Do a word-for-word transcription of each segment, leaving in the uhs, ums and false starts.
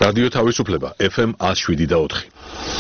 რადიო თავისუფლება ეფ ემ one oh seven და four.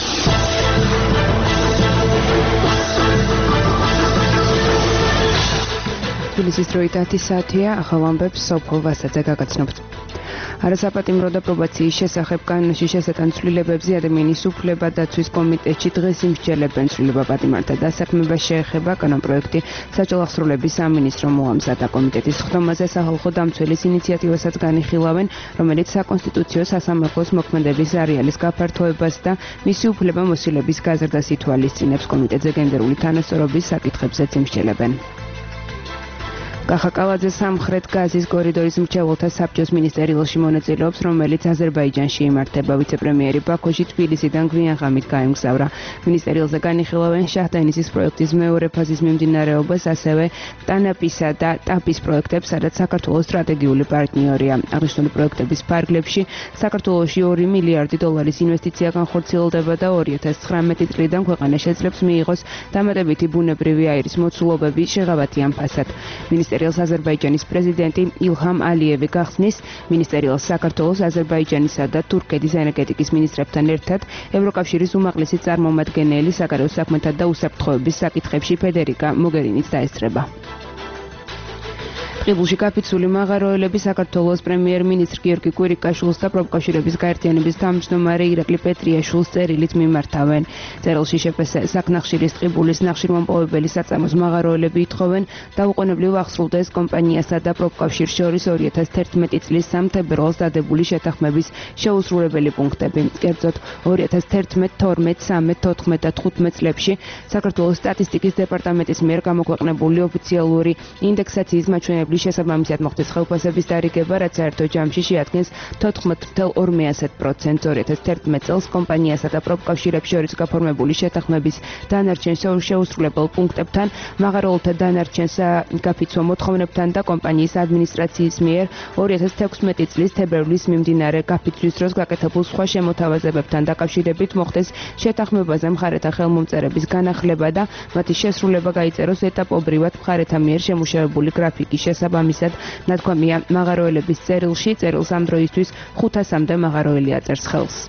თბილისის დროით ათი საათია, ახალ ამბებს სოფოლ ვასაძე გაგაცნობთ. არასაპატიმრო და პრობაციის შესახებ კანონში შესატან ცვლილებებზე ადამიანის უფლება დაცვის კომიტეტში დღეს იმსჯელებენ ცვლილება პატიმართა დასაქმებას შეეხება კანონპროექტი საჯარო აღსრულების სამინისტრო მოამზადა. კომიტეტის ხდომაზე სახალხო დამცველის ინიციატივასაც განიხილავენ, რომელიც საკონსტიტუციო სასამართლოს მოქმედების არეალის გაფართოებას და მისი უფლება მოსილების გაზრდას ითვალისწინებს. კომიტეტზე გენდერული თანასწორობის საკითხებზეც იმსჯელებენ. კახაკალაძე სამხრეთ გაზის კორიდორის მრჩეველთა საბჭოს მინისტერიალში მონაწილეობს, რომელიც აზერბაიჯანში იმართება. ვიცე-პრემიერი ბაქოში თბილისიდან გვიან ღამით გაემგზავრა. მინისტერიალზე განიხილავენ შაჰდანისის პროექტის მეორე ფაზის მიმდინარეობას, ასევე ტანაპისა და ტაპის პროექტებს, სადაც საქართველოს სტრატეგიული პარტნიორია. აღნიშნული პროექტების ფარგლებში საქართველოში ორი მილიარდი დოლარის ინვესტიცია განხორციელდება და ორი ათას ცხრამეტი წლიდან ქვეყანა შეძლებს მიიღოს დამატებითი ბუნებრივი აირის მოცულობები შეღავათიან ფასად. მინისტერიალს აზერბაიჯანის პრეზიდენტი ილჰამ ალიევი გახსნის. მინისტერიალს საქართველოს, აზერბაიჯანისა და თურქეთის ენერგეტიკის მინისტრებთან ერთად ევროკავშირის უმაღლესი წარმომადგენელი საგარეო საქმეთა და უსაფრთხოების საკითხებში ფედერიკა მოგერინიც დაესწრება. ყიბულში გაფიცული მაღაროელები საქართველოს პრემიერ-მინისტრ გიორგი კვირიკაშვილს და პროფკავშირების გაერთიანების თავმჯდომარე ირაკლი პეტრიაშვილს წერილით მიმართავენ. წერილში შეფეს საკნახშირის ყიბულის ნახშირმომპოვებელი საწარმოს მაღაროელები ითხოვენ დაუყოვნებლივ აღსრულდეს კომპანიასა და პროფკავშირს შორის ორი ათას თერთმეტი წლის სამი თებერვალს დადებული შეთანხმების შეუსრულებელი პუნქტები. კერძოდ ორი ათას თერთმეტი, თორმეტი, ცხრამეტი, თოთხმეტი და თხუთმეტი წლებში საქართველოს სტატისტიკის დეპარტამენტის მიერ გამოქვეყნებული ოფიციალური ინდექსაციის მაჩვენებლების შესაბამისად მოხდეს ხელფასების დარიგება, რაც საერთო ჯამში შეადგენს თოთხმეტ ათას ორმეასი პროცენტს. ორი ათას თერთმეტი წელს კომპანიასა და პროფკავშირებს შორის გაფორმებული შეთანხმების დანარჩენ შეუსრულებელ პუნქტებთან, მაღაროელთა დანარჩენ გაფიცვა მოთხოვნებთან და კომპანიის ადმინისტრაციის მიერ ორი ათას თექვსმეტი წლის თებერვლის მიმდინარე გაფიცვის დროს გაკეთებულ სხვა შემოთავაზებებთან დაკავშირებით მოხდეს შეთანხმებაზე მხარეთა ხელმომწერების განახლება და მათი შესრულება გაიწეროს ეტაპობრივად მხარეთა მიერ შემუშავებული გრაფიკის შესაბამისად. ნათქვამია მაღაროელების წერილში, წერილს ამ დროისთვის ხუთასამდე მაღაროელი აწერს ხელს.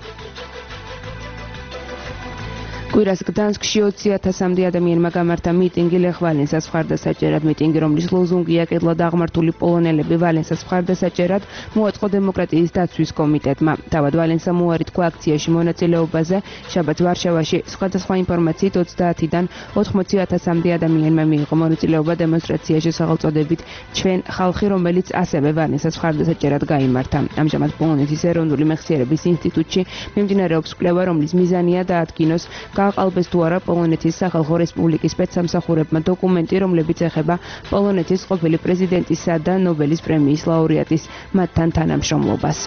კვირას გდანსკში ოცი ათასამდე ადამიანმა გამართა მიტინგი ლეხ ვალენსას მხარდასაჭერად. მიტინგი, რომლის ლოზუნგია კედლად აღმართული პოლონელები ვალენსას მხარდასაჭერად, მოაწყო დემოკრატიის დაცვის კომიტეტმა. თავად ვალენსა უარი თქვა აქციაში მონაწილეობაზე. შაბათს ვარშავაში სხვადასხვა ინფორმაციით ოცდაათიდან ოთხმოცი ათასამდე ადამიანმა მიიღო მონაწილეობა დემონსტრაციაში სახელწოდებით ჩვენ ხალხი, რომელიც ასევე ვალენსას მხარდასაჭერად გაიმართა. ამჟამად პოლონეთის ეროვნული მეხსიერების ინსტიტუტში მიმდინარეობს კვლევა, რომლის მიზანია დაადგინოს გააყალბეს თუ არა პოლონეთის სახალხო რესპუბლიკის სპეცსამსახურებმა დოკუმენტი, რომლებიც ეხება პოლონეთის ყოფილი პრეზიდენტისა და ნობელის პრემიის ლაურეატის მათთან თანამშრომლობას.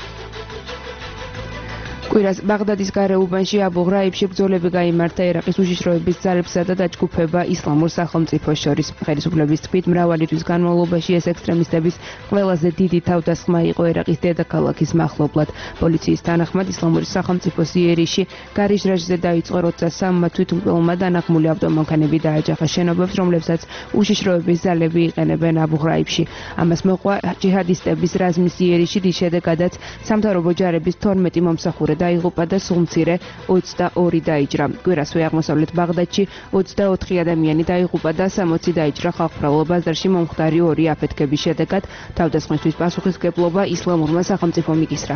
კვირას ბაღდადის გარეუბანში აბუ ღრაიბში ბრძოლები გაიმართა ერაყის უშიშროების ძალებსა და დაჯგუფება ისლამურ სახელმწიფოს შორის. ხელისუფლების თქმით, მრავალი თვის განმავლობაში ეს ექსტრემისტების ყველაზე დიდი თავდასხმა იყო ერაყის დედაქალაქის მახლობლად. პოლიციის თანახმად ისლამური სახელმწიფოს იერიში გარიჟრაჟზე დაიწყო, როცა სამმა თვითმკვლელმა დანაღმული ავტომანქანები დააჯახა შენობებს, რომლებსაც უშიშროების ძალები იყენებენ აბუ ღრაიბში. ამას მოყვა ჯიჰადისტების რაზმის იერიში, რის შედეგადაც სამთავრობო ჯარების თორმეტი მომსახურე დაიღუპა და სულ მცირე ოცდაორი დაიჭრა. კვირასვე აღმოსავლეთ ბაღდადში ოცდაოთხი ადამიანი დაიღუპა და სამოცი დაიჭრა. ხალხმრავალ ბაზარში მომხდარი ორი აფეთქების შედეგად თავდასხმისთვის პასუხისმგებლობა ისლამურმა სახელმწიფომ იკისრა.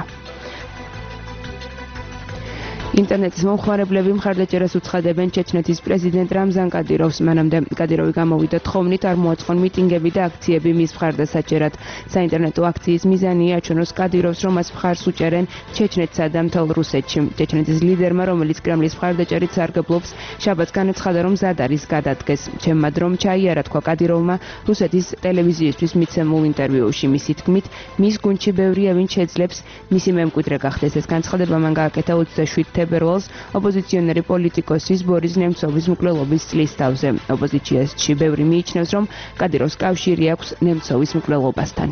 ინტერნეტის მომხმარებლები მხარდაჭერას უცხადებენ ჩეჩნეთის პრეზიდენტ რამზან კადიროვს. მანამდე კადიროვი გამოვიდა თხოვნით, არ მოაწყონ მიტინგები და აქციები მის მხარდასაჭერად. საინტერნეტო აქციის მიზანია აჩვენოს კადიროვს, რომ მას მხარს უჭერენ ჩეჩნეთსა და მთელ რუსეთში. ჩეჩნეთის ლიდერმა, რომელიც კრემლის მხარდაჭერით სარგებლობს, შაბათს განაცხადა, რომ მზად არის გადადგეს. ჩემმა დრომ ჩაიარა, თქვა კადიროვმა რუსეთის ტელევიზიისთვის მიცემულ ინტერვიუში. მისი თქმით, მის გუნდში ბევრია, ვინც შეძლებს მისი მემკვიდრე გახდეს. ეს განცხადება მან გააკეთა ოცდაშვიდ თებერვალს ოპოზიციონერი პოლიტიკოსის ბორის ნემცოვის მკვლელობის წლის თავზე. ოპოზიციაში ბევრი მიიჩნევს, რომ კადიროვს კავშირი აქვს ნემცოვის მკვლელობასთან.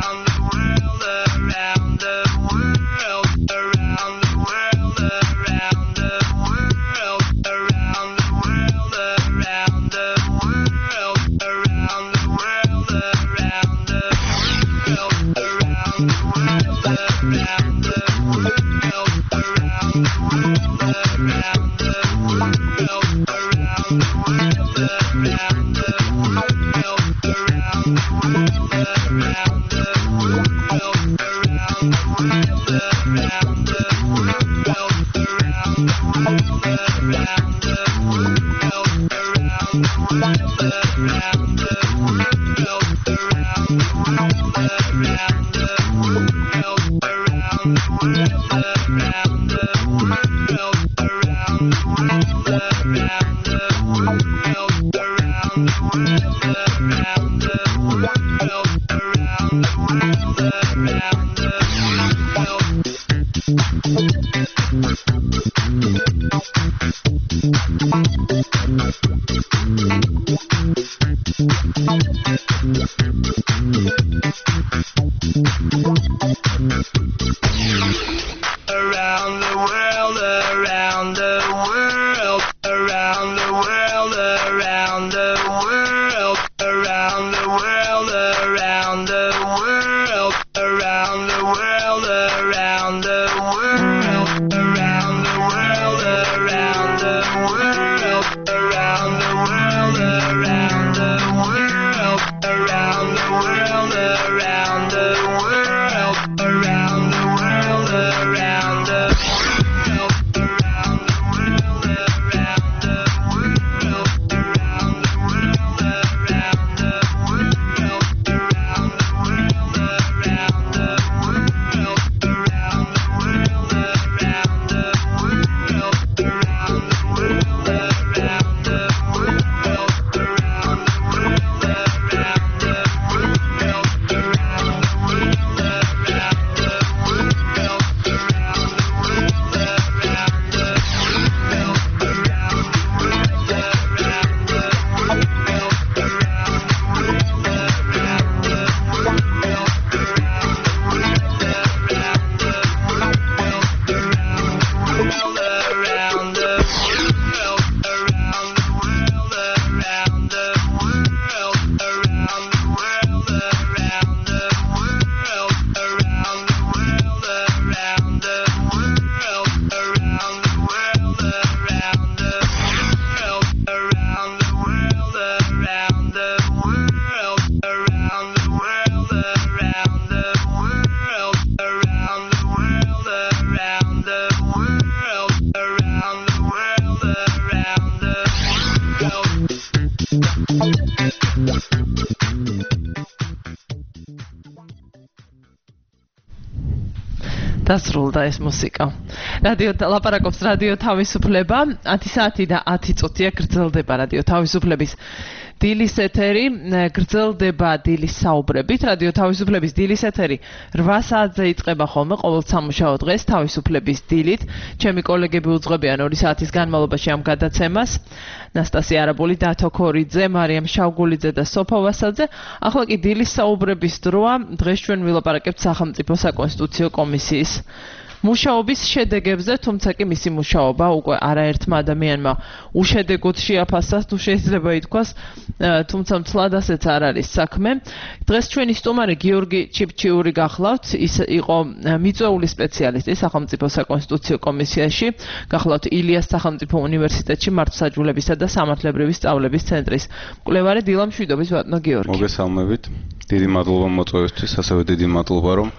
დასრულდა ეს მუსიკა. რადიო ლაპარაკობს რადიო თავისუფლება, ათი საათი და ათი წუთია გრძელდება რადიო თავისუფლების დილის ეთერი, გრძელდება დილის საუბრებით. რადიო თავისუფლების დილის ეთერი რვა საათზე იწყება ხოლმე ყოველ სამუშაო დღეს თავისუფლების დილით. ჩემი კოლეგები უძღვებიან ორი საათის განმავლობაში ამ გადაცემას. ნასტასია არაბული, დათო ქორიძე, მარიამ შავგულიძე და სოფო ვასაძე. ახლა კი დილის საუბრების დროა. დღეს ჩვენ ვილაპარაკებთ სახელმწიფო საკონსტიტუციო კომისიის მუშაობის შედეგებზე, თუმცა კი მისი მუშაობა უკვე არაერთმა ადამიანმა უშედეგოდ შეაფასა, თუ შეიძლება ითქვას, თუმცა მცლად ასეც არ არის საქმე. დღეს ჩვენი სტუმარი გიორგი ჩიფჩიური გახლავთ, ის იყო მიწვეული სპეციალისტი სახელმწიფო საკონსტიტუციო კომისიაში, გახლავთ ილიას სახელმწიფო უნივერსიტეტში მართლმსაჯულებისა და სამართლებრივი სწავლების ცენტრის მკვლევარი. დილა მშვიდობის ბატონო გიორგი. მოგესალმებით. დიდი მადლობა მოწვევისთვის, ასევე დიდი მადლობა რომ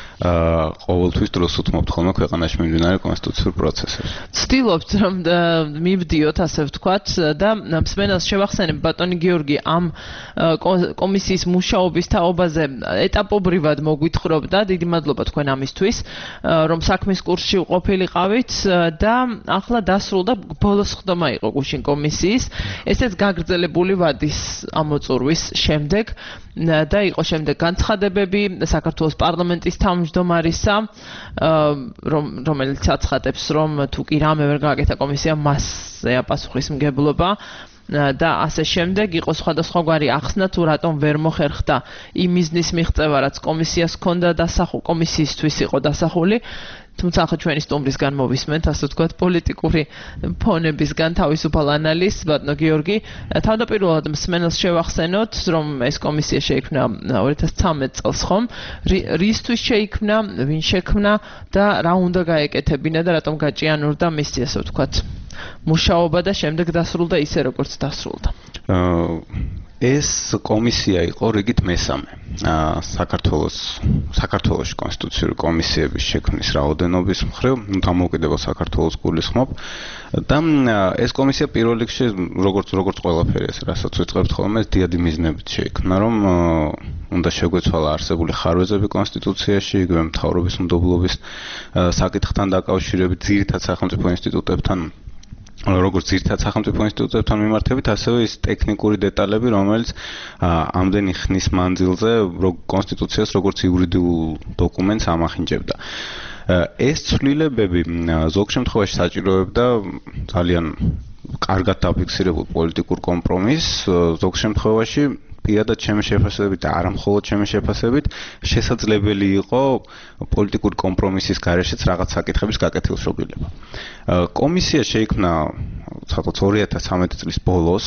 ყოველთვის დროს უთმობთ ხოლმე ქვეყანაში მიმდინარე კონსტიტუციურ პროცესებს. ვცდილობთ რომ მივდიოთ, ასე ვთქვათ, და მსმენელს შევახსენებ ბატონი გიორგი ამ კომისიის მუშაობის თაობაზე ეტაპობრივად მოგვითხრობდა. დიდი მადლობა თქვენ ამისთვის, რომ საქმის კურსში ყოფილიყავით და ახლა დასრულდა ბოლოს ხდომა იყო გუშინ კომისიის. ესეც გაგრძელებული ვადის ამოწურვის შემდეგ და იყო შემდეგ განცხადებები საქართველოს პარლამენტის თავმჯდომარისა, რომელიც აცხადებს, რომ თუ კი რამე ვერ გააკეთა კომისია, მასზეა პასუხისმგებლობა. და ასე შემდეგ იყო სხვადასხვაგვარი ახსნა თუ რატომ ვერ მოხერხდა იმ მიზნის მიღწევა რაც კომისიას ჰქონდა დასახული კომისიისთვის იყო დასახული თუმცა ახლა ჩვენი სტუმრისგან მოვისმენთ ასე ვთქვათ პოლიტიკური ფონებისგან თავისუფალ ანალიზს ბატონო გიორგი თავდაპირველად მსმენელს შევახსენოთ რომ ეს კომისია შეიქმნა ორი ათას ცხრამეტ წელს ხომ რისთვის შეიქმნა ვინ შექმნა და რა უნდა გაეკეთებინა და რატომ გაჭიანურდა მისი ასე ვთქვათ მუშაობა და შემდეგ დასრულდა ისე როგორც დასრულდა ეს კომისია იყო რიგით მესამე საქართველოს საქართველოს კონსტიტუციური კომისიების შექმნის რაოდენობის მხრივ დამოუკიდებელ საქართველოს გულისხმობ და ეს კომისია პირველ რიგში როგორც როგორც ყველაფერი ეს რასაც ვიწყებთ ხოლმე დიადი მიზნებით შეიქმნა რომ უნდა შეგვეცვალა არსებული ხარვეზები კონსტიტუციაში იგივე მთავრობის მდობლობის საკითხთან დაკავშირებით ძირითად სახელმწიფო ინსტიტუტებთან როგორც ძირითად სახელმწიფო ინსტიტუტებთან მიმართებით, ასევე ის ტექნიკური დეტალები, რომელიც ამდენი ხნის მანძილზე კონსტიტუციას როგორც იურიდიულ დოკუმენტს ამახინჯებდა. ეს ცვლილებები ზოგ შემთხვევაში საჭიროებდა ძალიან კარგად დაფიქსირებულ პოლიტიკურ კომპრომისს, ზოგ შემთხვევაში პირადად ჩემი შეფასებით და არა მხოლოდ ჩემი შეფასებით შესაძლებელი იყო პოლიტიკური კომპრომისის გარეშეც რაღაც საკითხების გაკეთილშობილება. კომისია შეიქმნა ცოტა ორი ათას ცხრამეტი წლის ბოლოს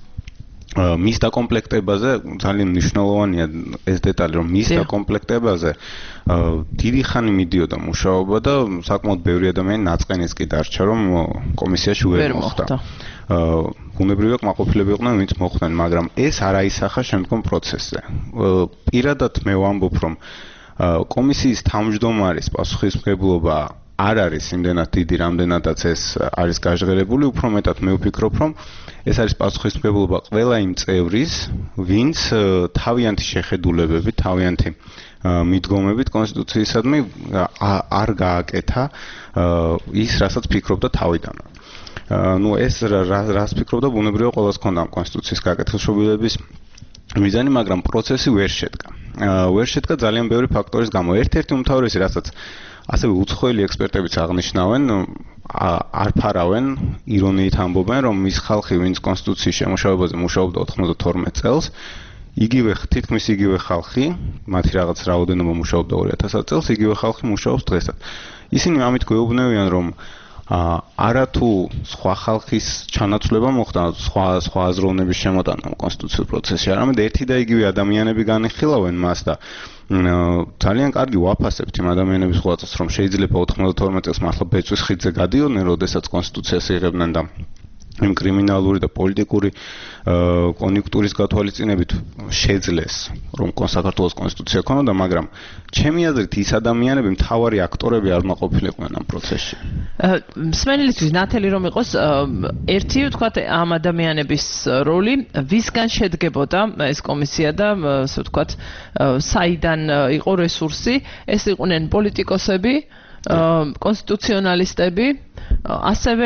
მის დაკომპლექტებაზე ძალიან მნიშვნელოვანია ეს დეტალი რომ მის დაკომპლექტებაზე დიდი ხანი მიდიოდა მუშაობა და საკმაოდ ბევრი ადამიანი ნაწყენიც კი დარჩა რომ კომისიაში ვერ მოხვდა. ბუნებრივია კმაყოფილები იყვნენ ვინც მოხვდნენ, მაგრამ ეს არ აისახა შემდგომ პროცესზე. პირადად მე ვამბობ რომ კომისიის თავმჯდომარის პასუხისმგებლობა არ არის იმდენად დიდი, რამდენადაც ეს არის გაჟღერებული, უფრო მეტად მე ვფიქრობ რომ ეს არის პასუხისმგებლობა ყველა იმ წევრის, ვინც თავიანთი შეხედულებებით, თავიანთი მიდგომებით კონსტიტუციისადმი არ გააკეთა ის, რასაც ფიქრობდა თავიდანვე. ну ეს რას ფიქრობდა ბუნებრივია ყოველს ქონდა კონსტიტუციის გაკეთილშობილების მიზანი, მაგრამ პროცესი ვერ შედგა. ვერ შედგა ძალიან ბევრი ფაქტორის გამო. ერთ-ერთი უმთავრესი, რასაც ასევე უცხოელი ექსპერტებიც აღნიშნავენ, არ ფარავენ, ირონიით ამბობენ, რომ ის ხალხი, ვინც კონსტიტუციის შემუშავებაზე მუშაობდა ოთხმოცდათორმეტ წელს, იგივე თითქმის იგივე ხალხი, მათი რაღაც რაოდენობა მუშაობდა ორი ათას წელს, იგივე ხალხი მუშაობს დღესაც. ისინი ამით გვეუბნევიან, რომ არათუ სხვა ხალხის ჩანაცვლება მოხდა, სხვა სხვა აზროვნების შემოტანა კონსტიტუციურ პროცესში, არამედ ერთი და იგივე ადამიანები განიხილავენ მას და ძალიან კარგი ვაფასებთ იმ ადამიანების ხვაწას, რომ შეიძლება ოთხმოცდათორმეტ წელს მართლა ბეწვის ხიდზე გადიოდნენ, როდესაც კონსტიტუციას იღებდნენ და იმ კრიმინალური და პოლიტიკური კონიუნქტურის გათვალისწინებით შეძლეს, რომ საქართველოს კონსტიტუცია ქონოდა, მაგრამ ჩემი აზრით ის ადამიანები მთავარი აქტორები არ მოყოფილიყვნენ ამ პროცესში. მსმენელისთვის ნათელი რომ იყოს ერთი ვთქვათ ამ ადამიანების როლი, ვისგან შედგებოდა ეს კომისია და ასე ვთქვათ საიდან იყო რესურსი, ეს იყვნენ პოლიტიკოსები, კონსტიტუციონალისტები, ასევე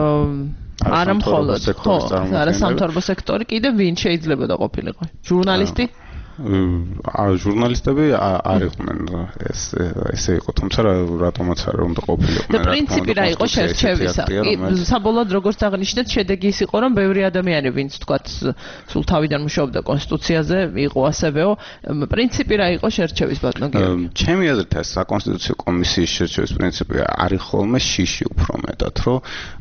არა მხოლოდ ხო, არასამთავრობო სექტორი, კიდე ვინ შეიძლება და ყოფილიყო? ჟურნალისტი? აა ჟურნალისტები არ იყვნენ ეს ესე იყო, თუმცა რატომაც არ უნდა ყოფილიყვნენ. და პრინციპი რა იყო შერჩევისა? საბოლოოდ როგორც აღნიშნეთ, შედეგი ის იყო, რომ ბევრი ადამიანი, ვინც თქვათ სულ თავიდან მუშაობდა კონსტიტუციაზე, იყო ასევეო. პრინციპი რა იყო შერჩევის ბატონო გიორგი? ჩემი აზრით ეს საკონსტიტუციო კომისიის შერჩევის პრინციპი არის ხოლმე შიში უფრო მეტად, რომ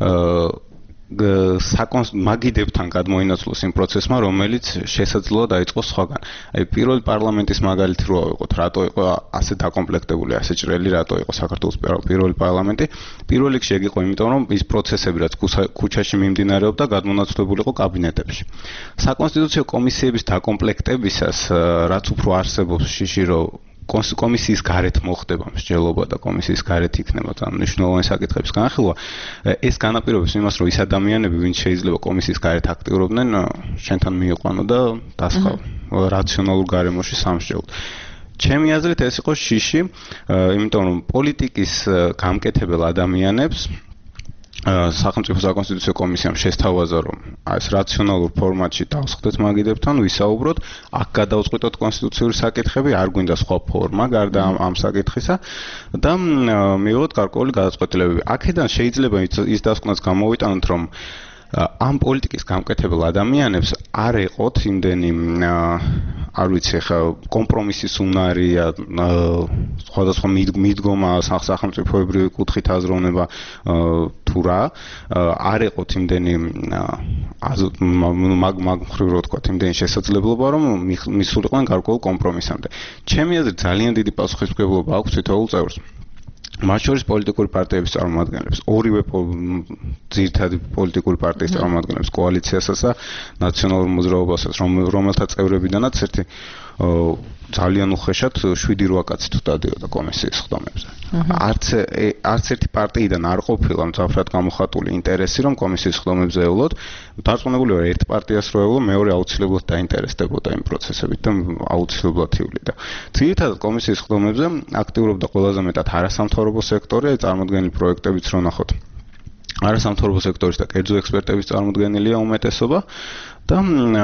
მაგიდებთან გადმოინაცვლოს იმ პროცესმა, რომელიც შესაძლოა დაიწყოს სხვაგან. აი პირველი პარლამენტის მაგალითი რო ავიღოთ, რატო იყო ასე დაკომპლექტებული, ასე ჭრელი, რატო იყო საქართველოს პირველი პარლამენტი? პირველ რიგში ეგ იყო იმიტომ, რომ ის პროცესები, რაც ქუჩაში მიმდინარეობდა, გადმონაცვლებული იყო კაბინეტებში. საკონსტიტუციო კომისიების დაკომპლექტებისას, რაც უფრო არსებობს შიში, რომ კომისიის გარეთ მოხდება მსჯელობა და კომისიის გარეთ იქნება თან მნიშვნელოვანი საკითხების განხილვა. ეს განაპირობებს იმას, რომ ის ადამიანები, ვინც შეიძლება კომისიის გარეთ აქტიურობდნენ, შენთან მიიყვანო და დასხავ რაციონალურ გარემოში სამსჯელოდ. ჩემი აზრით ეს იყო შიში, იმიტომ რომ პოლიტიკის გამკეთებელ ადამიანებს სახელმწიფო საკონსტიტუციო კომისიამ შესთავაზა, რომ ეს რაციონალურ ფორმატში დავსხდეთ მაგიდებთან, ვისაუბროთ, აქ გადავწყვიტოთ კონსტიტუციური საკითხები, არ გვინდა სხვა ფორმა გარდა ამ, ამ საკითხისა და მივიღოთ გარკვეული გადაწყვეტილებები. აქედან შეიძლება ის დასკვნაც გამოვიტანოთ, რომ ამ პოლიტიკის გამკეთებელ ადამიანებს არ ეყოთ იმდენი არ ვიცი ხა კომპრომისის უნარი სხვადასხვა მიდგომა სახელმწიფოებრივი კუთხით აზროვნება თუ რა არ ეყოთ იმდენი მაგ მაგ მხრივ რო თქვა იმდენი შესაძლებლობა რომ მისულიყვნენ გარკვეულ კომპრომისამდე. ჩემი აზრით ძალიან დიდი პასუხისმგებლობა აქვს თითოეულ წევრს. მათ შორის პოლიტიკური პარტიების წარმომადგენლებს, ორივე ძირითადი პოლიტიკური პარტიის წარმომადგენლებს, კოალიციასაც და ნაციონალურ მოძრაობასაც, რომელთა წევრებიდანაც ერთი ძალიან უხეშად შვიდი რვა კაცი თუ დადიოდა კომისიის ხდომებზე. არც არც ერთი პარტიიდან არ ყოფილა მძაფრად გამოხატული ინტერესი რომ კომისიის ხდომებზე ევლოთ. დარწმუნებული ვარ ერთ პარტიას რო ევლო, მეორე აუცილებლად დაინტერესდებოდა იმ პროცესებით და აუცილებლად ივლიდა. ძირითადად კომისიის ხდომებზე აქტიურობდა ყველაზე მეტად არასამთავრობო სექტორი, წარმოდგენილი პროექტებიც რო ნახოთ. არასამთავრობო სექტორის და კერძო ექსპერტების წარმოდგენილია უმეტესობა და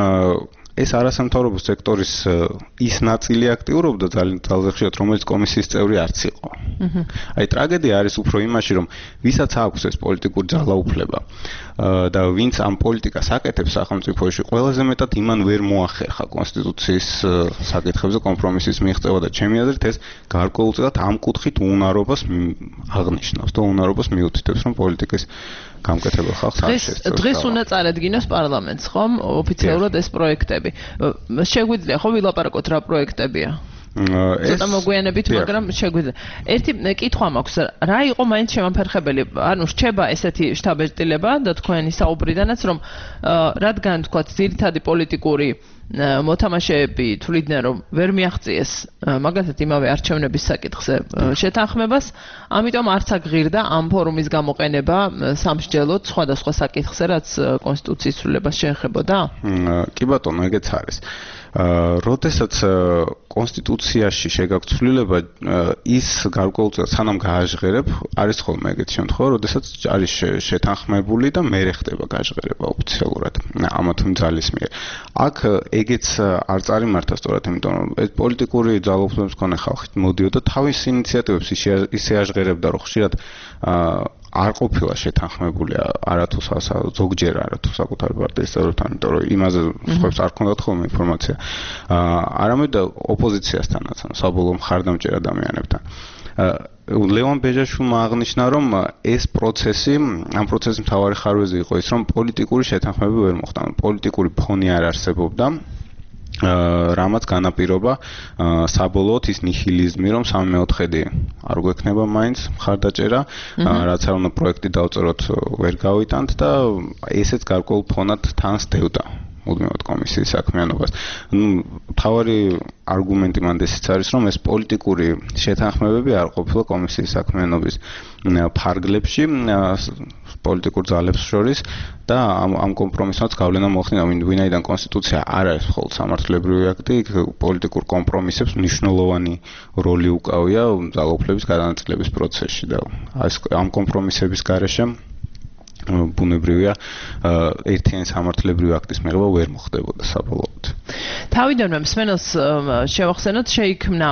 ეს არასამთავრობო სექტორის ის ნაწილი აქტიურობდა ძალიან ძალზე ხშირად, რომელიც კომისიის წევრი არც იყო. აი ტრაგედია არის უფრო იმაში, რომ ვისაც აქვს ეს პოლიტიკური ძალაუფლება და ვინც ამ პოლიტიკას აკეთებს სახელმწიფოში, ყველაზე მეტად იმან ვერ მოახერხა კონსტიტუციის საკითხებზე კომპრომისის მიღწევა და ჩემი აზრით ეს გარკვეულწილად ამ კუთხით უნარობას აღნიშნავს და უნარობას მიუთითებს, რომ პოლიტიკის გამკეთებელ ხალხს არ შესწევს. დღეს უნდა წარედგინოს პარლამენტს, ხომ? ოფიციალურად ეს პროექტები. შეგვიძლია ხო ვილაპარაკოთ რა პროექტებია? ცოტა მოგვიანებით, მაგრამ შეგვიძლია. ერთი კითხვა მაქვს, რა იყო მაინც შემაფერხებელი? ანუ რჩება ესეთი შტაბ-ეჭდილება და თქვენი საუბრიდანაც, რომ რადგან თქვა ძირითადი პოლიტიკური მოთამაშეები თვლიდნენ, რომ ვერ მიაღწიეს მაგალითად იმავე არჩევნების საკითხზე შეთანხმებას, ამიტომ არც აღღირდა ამ ფორუმის გამოყენება სამსჯელოდ სხვადასხვა საკითხზე, რაც კონსტიტუციის ცვლილებას შეეხებოდა? კი ბატონო, ეგეც არის. როდესაც კონსტიტუციაში შეგაქვს ცვლილება, ის გარკვეულწილად სანამ გააჟღერებ, არის ხოლმე ეგეთი შემთხვევა, როდესაც არის შეთანხმებული და მერე ხდება გაჟღერება ოფიციალურად ამა თუ იმ ძალის მიერ. აქ ეგეც არ წარიმართა სწორად, იმიტომ რომ ეს პოლიტიკური ძალაუფლების მქონე ხალხი მოდიოდა თავის ინიციატივებს ისე აჟღერებდა, რომ ხშირად არ ყოფილა შეთანხმებული არათუ ზოგჯერ არათუ საკუთარი პარტიის წევრებთან, იმიტომ რომ იმაზე სხვებს არ ქონდათ ხოლმე ინფორმაცია. არამედ ოპოზიციასთანაც, საბოლოო მხარდამჭერ ადამიანებთან. ლევან ბეჟაშვილმა აღნიშნა, რომ ეს პროცესი, ამ პროცესის მთავარი ხარვეზი იყო ის, რომ პოლიტიკური შეთანხმება ვერ მოხდა. პოლიტიკური ფონი არ არსებობდა. რამაც განაპირობა საბოლოოდ ის ნიჰილიზმი, რომ სამი მეოთხედი არ გვექნება მაინც მხარდაჭერა, რაც არ უნდა პროექტი დავწეროთ ვერ გავიტანთ და ესეც გარკვეულ ფონად თან სდევდა მუდმივად კომისიის საქმიანობას. მთავარი არგუმენტი მანდ ესეც არის, რომ ეს პოლიტიკური შეთანხმებები არ ყოფილა კომისიის საქმიანობის ფარგლებში პოლიტიკურ ძალებს შორის და ამ ამ კომპრომისმაც გავლენა მოახდინა, ვინაიდან კონსტიტუცია არ არის მხოლოდ სამართლებრივი აქტი, იქ პოლიტიკურ კომპრომისებს მნიშვნელოვანი როლი უკავია ძალაუფლების გადანაწილების პროცესში და ამ კომპრომისების გარეშე ბუნებრივია ერთიანი სამართლებრივი აქტის მიღება ვერ მოხდებოდა საბოლოოდ. თავიდანვე მსმენელს შევახსენოთ, შეიქმნა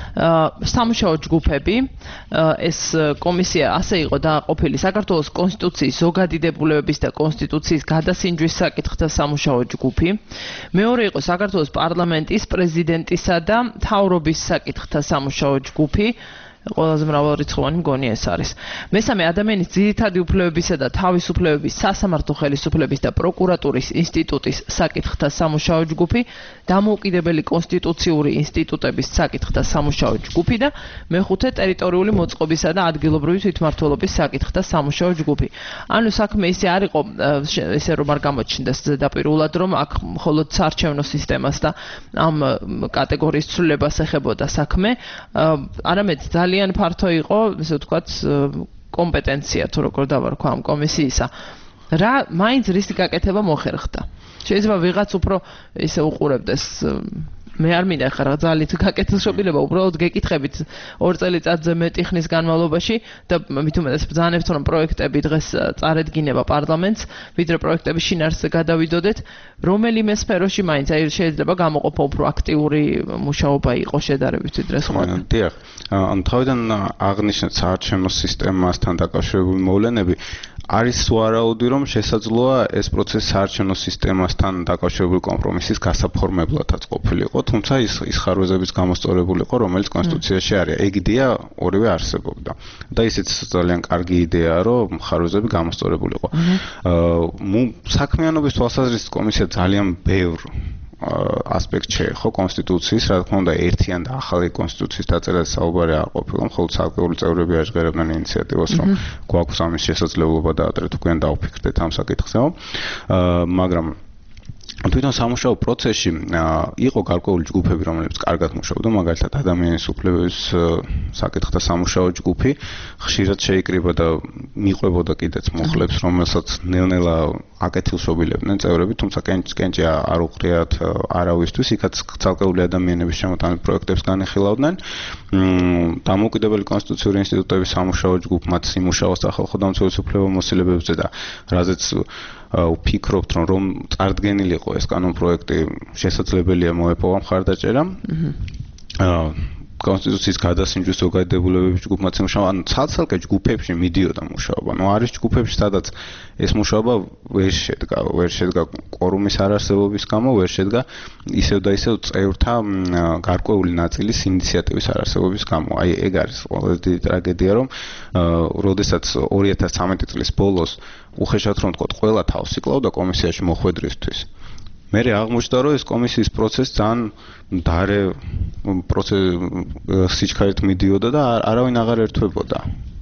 სამუშაო ჯგუფები. ეს კომისია ასე იყო დააყოფილი საქართველოს კონსტიტუციის ზოგადი დებულებების და კონსტიტუციის გადასინჯვის საკითხთა სამუშაო ჯგუფი. მეორე იყო საქართველოს პარლამენტის პრეზიდენტისა და მთავრობის საკითხთა სამუშაო ჯგუფი. ყველაზე მრავალრიცხოვანი მგონი ეს არის. მესამე ადამიანის ძირითადი უფლებებისა და თავისუფლებების სასამართლო ხელისუფლების და პროკურატურის ინსტიტუტის საკითხთა სამუშაო ჯგუფი, დამოუკიდებელი კონსტიტუციური ინსტიტუტების საკითხთა სამუშაო ჯგუფი და მეხუთე ტერიტორიული მოწყობისა და ადგილობრივი თვითმმართველობის საკითხთა სამუშაო ჯგუფი. ანუ საქმე ისე არ იყო, ესე რომ არ გამოჩნდეს ზედაპირულად, რომ აქ მხოლოდ საარჩევნო სისტემას და ამ კატეგორიის ცვლილებას ეხებოდა საქმე, არამედ ძალიან ძალიან ფართო იყო, ესე ვთქვათ, კომპეტენცია თუ როგორ დავარქვა ამ კომისიისა. რა მაინც რისი გაკეთება მოხერხდა. შეიძლება ვიღაც უფრო ისე უყურებდეს მე არ მინდა ხარ ძალით გაკეთილშობილება, უბრალოდ გეკითხებით ორ წელიწადზე მეტი ხნის განმავლობაში და მით უმეტეს ბრძანებთ, რომ პროექტები დღეს წარედგინება პარლამენტს, ვიდრე პროექტები შინაარსზე გადავიდოდეთ, რომელიმე სფეროში მაინც აი შეიძლება გამოყოფა უფრო აქტიური მუშაობა იყო შედარებით ვიდრე სხვა. დიახ. ან თავიდან აღნიშნეთ საარჩევნო სისტემასთან დაკავშირებული მოვლენები არის ვარაუდი, რომ შესაძლოა ეს პროცესი საარჩევნო სისტემასთან დაკავშირებული კომპრომისის გასაფორმებლადაც ყოფილიყო, თუმცა ის ის ხარვეზების გამოსწორებული იყო, რომელიც კონსტიტუციაში არის. ეგ იდეა ორივე არსებობდა. და ისიც ძალიან კარგი იდეაა, რომ ხარვეზები გამოსწორებული იყო. აა საქმიანობის თვალსაზრისით კომისია ძალიან ბევრ ასპექტ შეეხო კონსტიტუციის, რა თქმა უნდა, ერთიან და ახალი კონსტიტუციის დაწერას საუბარი არ ყოფილა, მხოლოდ ცალკეული წევრები აღიარებდნენ ინიციატივას, რომ გვაქვს ამის შესაძლებლობა და ადრე თუ გვიან დავფიქრდეთ ამ საკითხზე, მაგრამ თვითონ სამუშაო პროცესში იყო გარკვეული ჯგუფები, რომლებიც კარგად მუშაობდა, მაგალითად ადამიანის უფლებების საკითხთა სამუშაო ჯგუფი, ხშირად შეიკრიბა და მიყვებოდა კიდეც მუხლებს, რომელსაც ნელ-ნელა აკეთილშობილებდნენ წევრები, თუმცა კენჭი არ უყრიათ არავისთვის, იქაც ცალკეული ადამიანების შემოტანილ პროექტებს განეხილავდნენ. დამოუკიდებელი კონსტიტუციური ინსტიტუტების სამუშაო ჯგუფ მათ სიმუშაოს სახალხო დამცველის უფლებამოსილებებზე და რაზეც ვფიქრობთ, რომ რომ წარდგენილი იყო ეს კანონპროექტი, შესაძლებელია მოეპოვა მხარდაჭერა. აა კონსტიტუციის გადასინჯვის ზოგადებულებების ჯგუფმა მუშაობა, ანუ ცალ-ცალკე ჯგუფებში მიდიოდა მუშაობა. ნუ არის ჯგუფებში, სადაც ეს მუშაობა ვერ შედგა, ვერ შედგა კვორუმის არარსებობის გამო, ვერ შედგა ისევ და ისევ წევრთა გარკვეული ნაწილის ინიციატივის არარსებობის გამო. აი ეგ არის ყველაზე დიდი ტრაგედია, რომ როდესაც ორი ათას ცხრამეტი წლის ბოლოს უხეშად რომ თქვა, ყველა თავს იკლავდა კომისიაში მოხვედრისთვის. მე აღმოჩნდა, რომ ეს კომისიის პროცესი ძალიან დარე პროცესი სიჩქარით მიდიოდა და არავინ აღარ ერთვებოდა.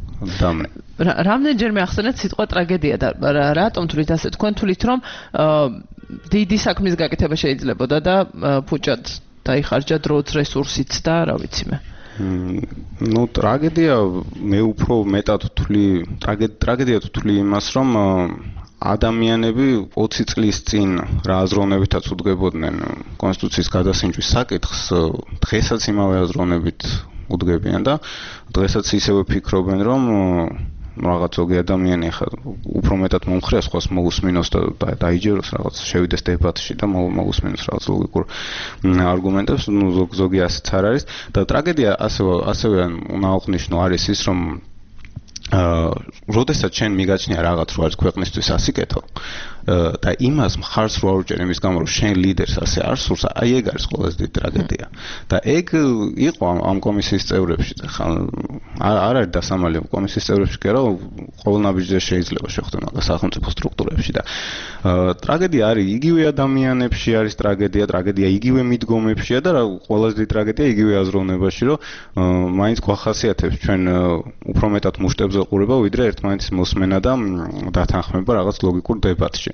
რამდენჯერმე ახსენეთ სიტყვა ტრაგედია და რატომ თვლით ასე? თქვენ თვლით, რომ დიდი საქმის გაკეთება შეიძლებოდა და ფუჭად დაიხარჯა დროც, რესურსიც და რა ვიცი მე. ნუ ტრაგედია მე უფრო მეტად ვთვლი, ტრაგედია ვთვლი იმას, რომ ადამიანები ოცი წლის წინ რა აზროვნებითაც უდგებოდნენ კონსტიტუციის გადასინჯვის საკითხს, დღესაც იმავე აზროვნებით უდგებიან და დღესაც ისევე ფიქრობენ, რომ რაღაც ზოგი ადამიანი ხა უფრო მეტად მომხრია სხვას მოусმინოს და დაიჯეროს რაღაც შევიდეს დებატში და მოусმინოს რაღაც ლოგიკურ არგუმენტებს, ნუ ზოგი ასეც არ არის და ტრაგედია ასევე ასევე უნდა აღნიშნო არის ის, რომ აა როდესაც შენ მიგაჩნია რაღაც რო არის ქვეყნისთვის ასიკეთო და იმას მხარს რო აუჭერ იმის გამო რომ შენ ლიდერს ასე არ სურს, აი ეგ არის ყველაზე დიდი ტრაგედია. და ეგ იყო ამ კომისიის წევრებში, ხა არ არის დასამალი კომისიის წევრებში კი არა, ყოველ ნაბიჯზე შეიძლება შეხვდე მაგას სახელმწიფო სტრუქტურებში და ტრაგედია არის იგივე ადამიანებში არის ტრაგედია, ტრაგედია იგივე მიდგომებშია და ყველაზე დიდი ტრაგედია იგივე აზროვნებაში, რომ მაინც გვახასიათებს ჩვენ უფრო მეტად მუშტებზე ყურება, ვიდრე ერთმანეთის მოსმენა და დათანხმება რაღაც ლოგიკურ დებატში.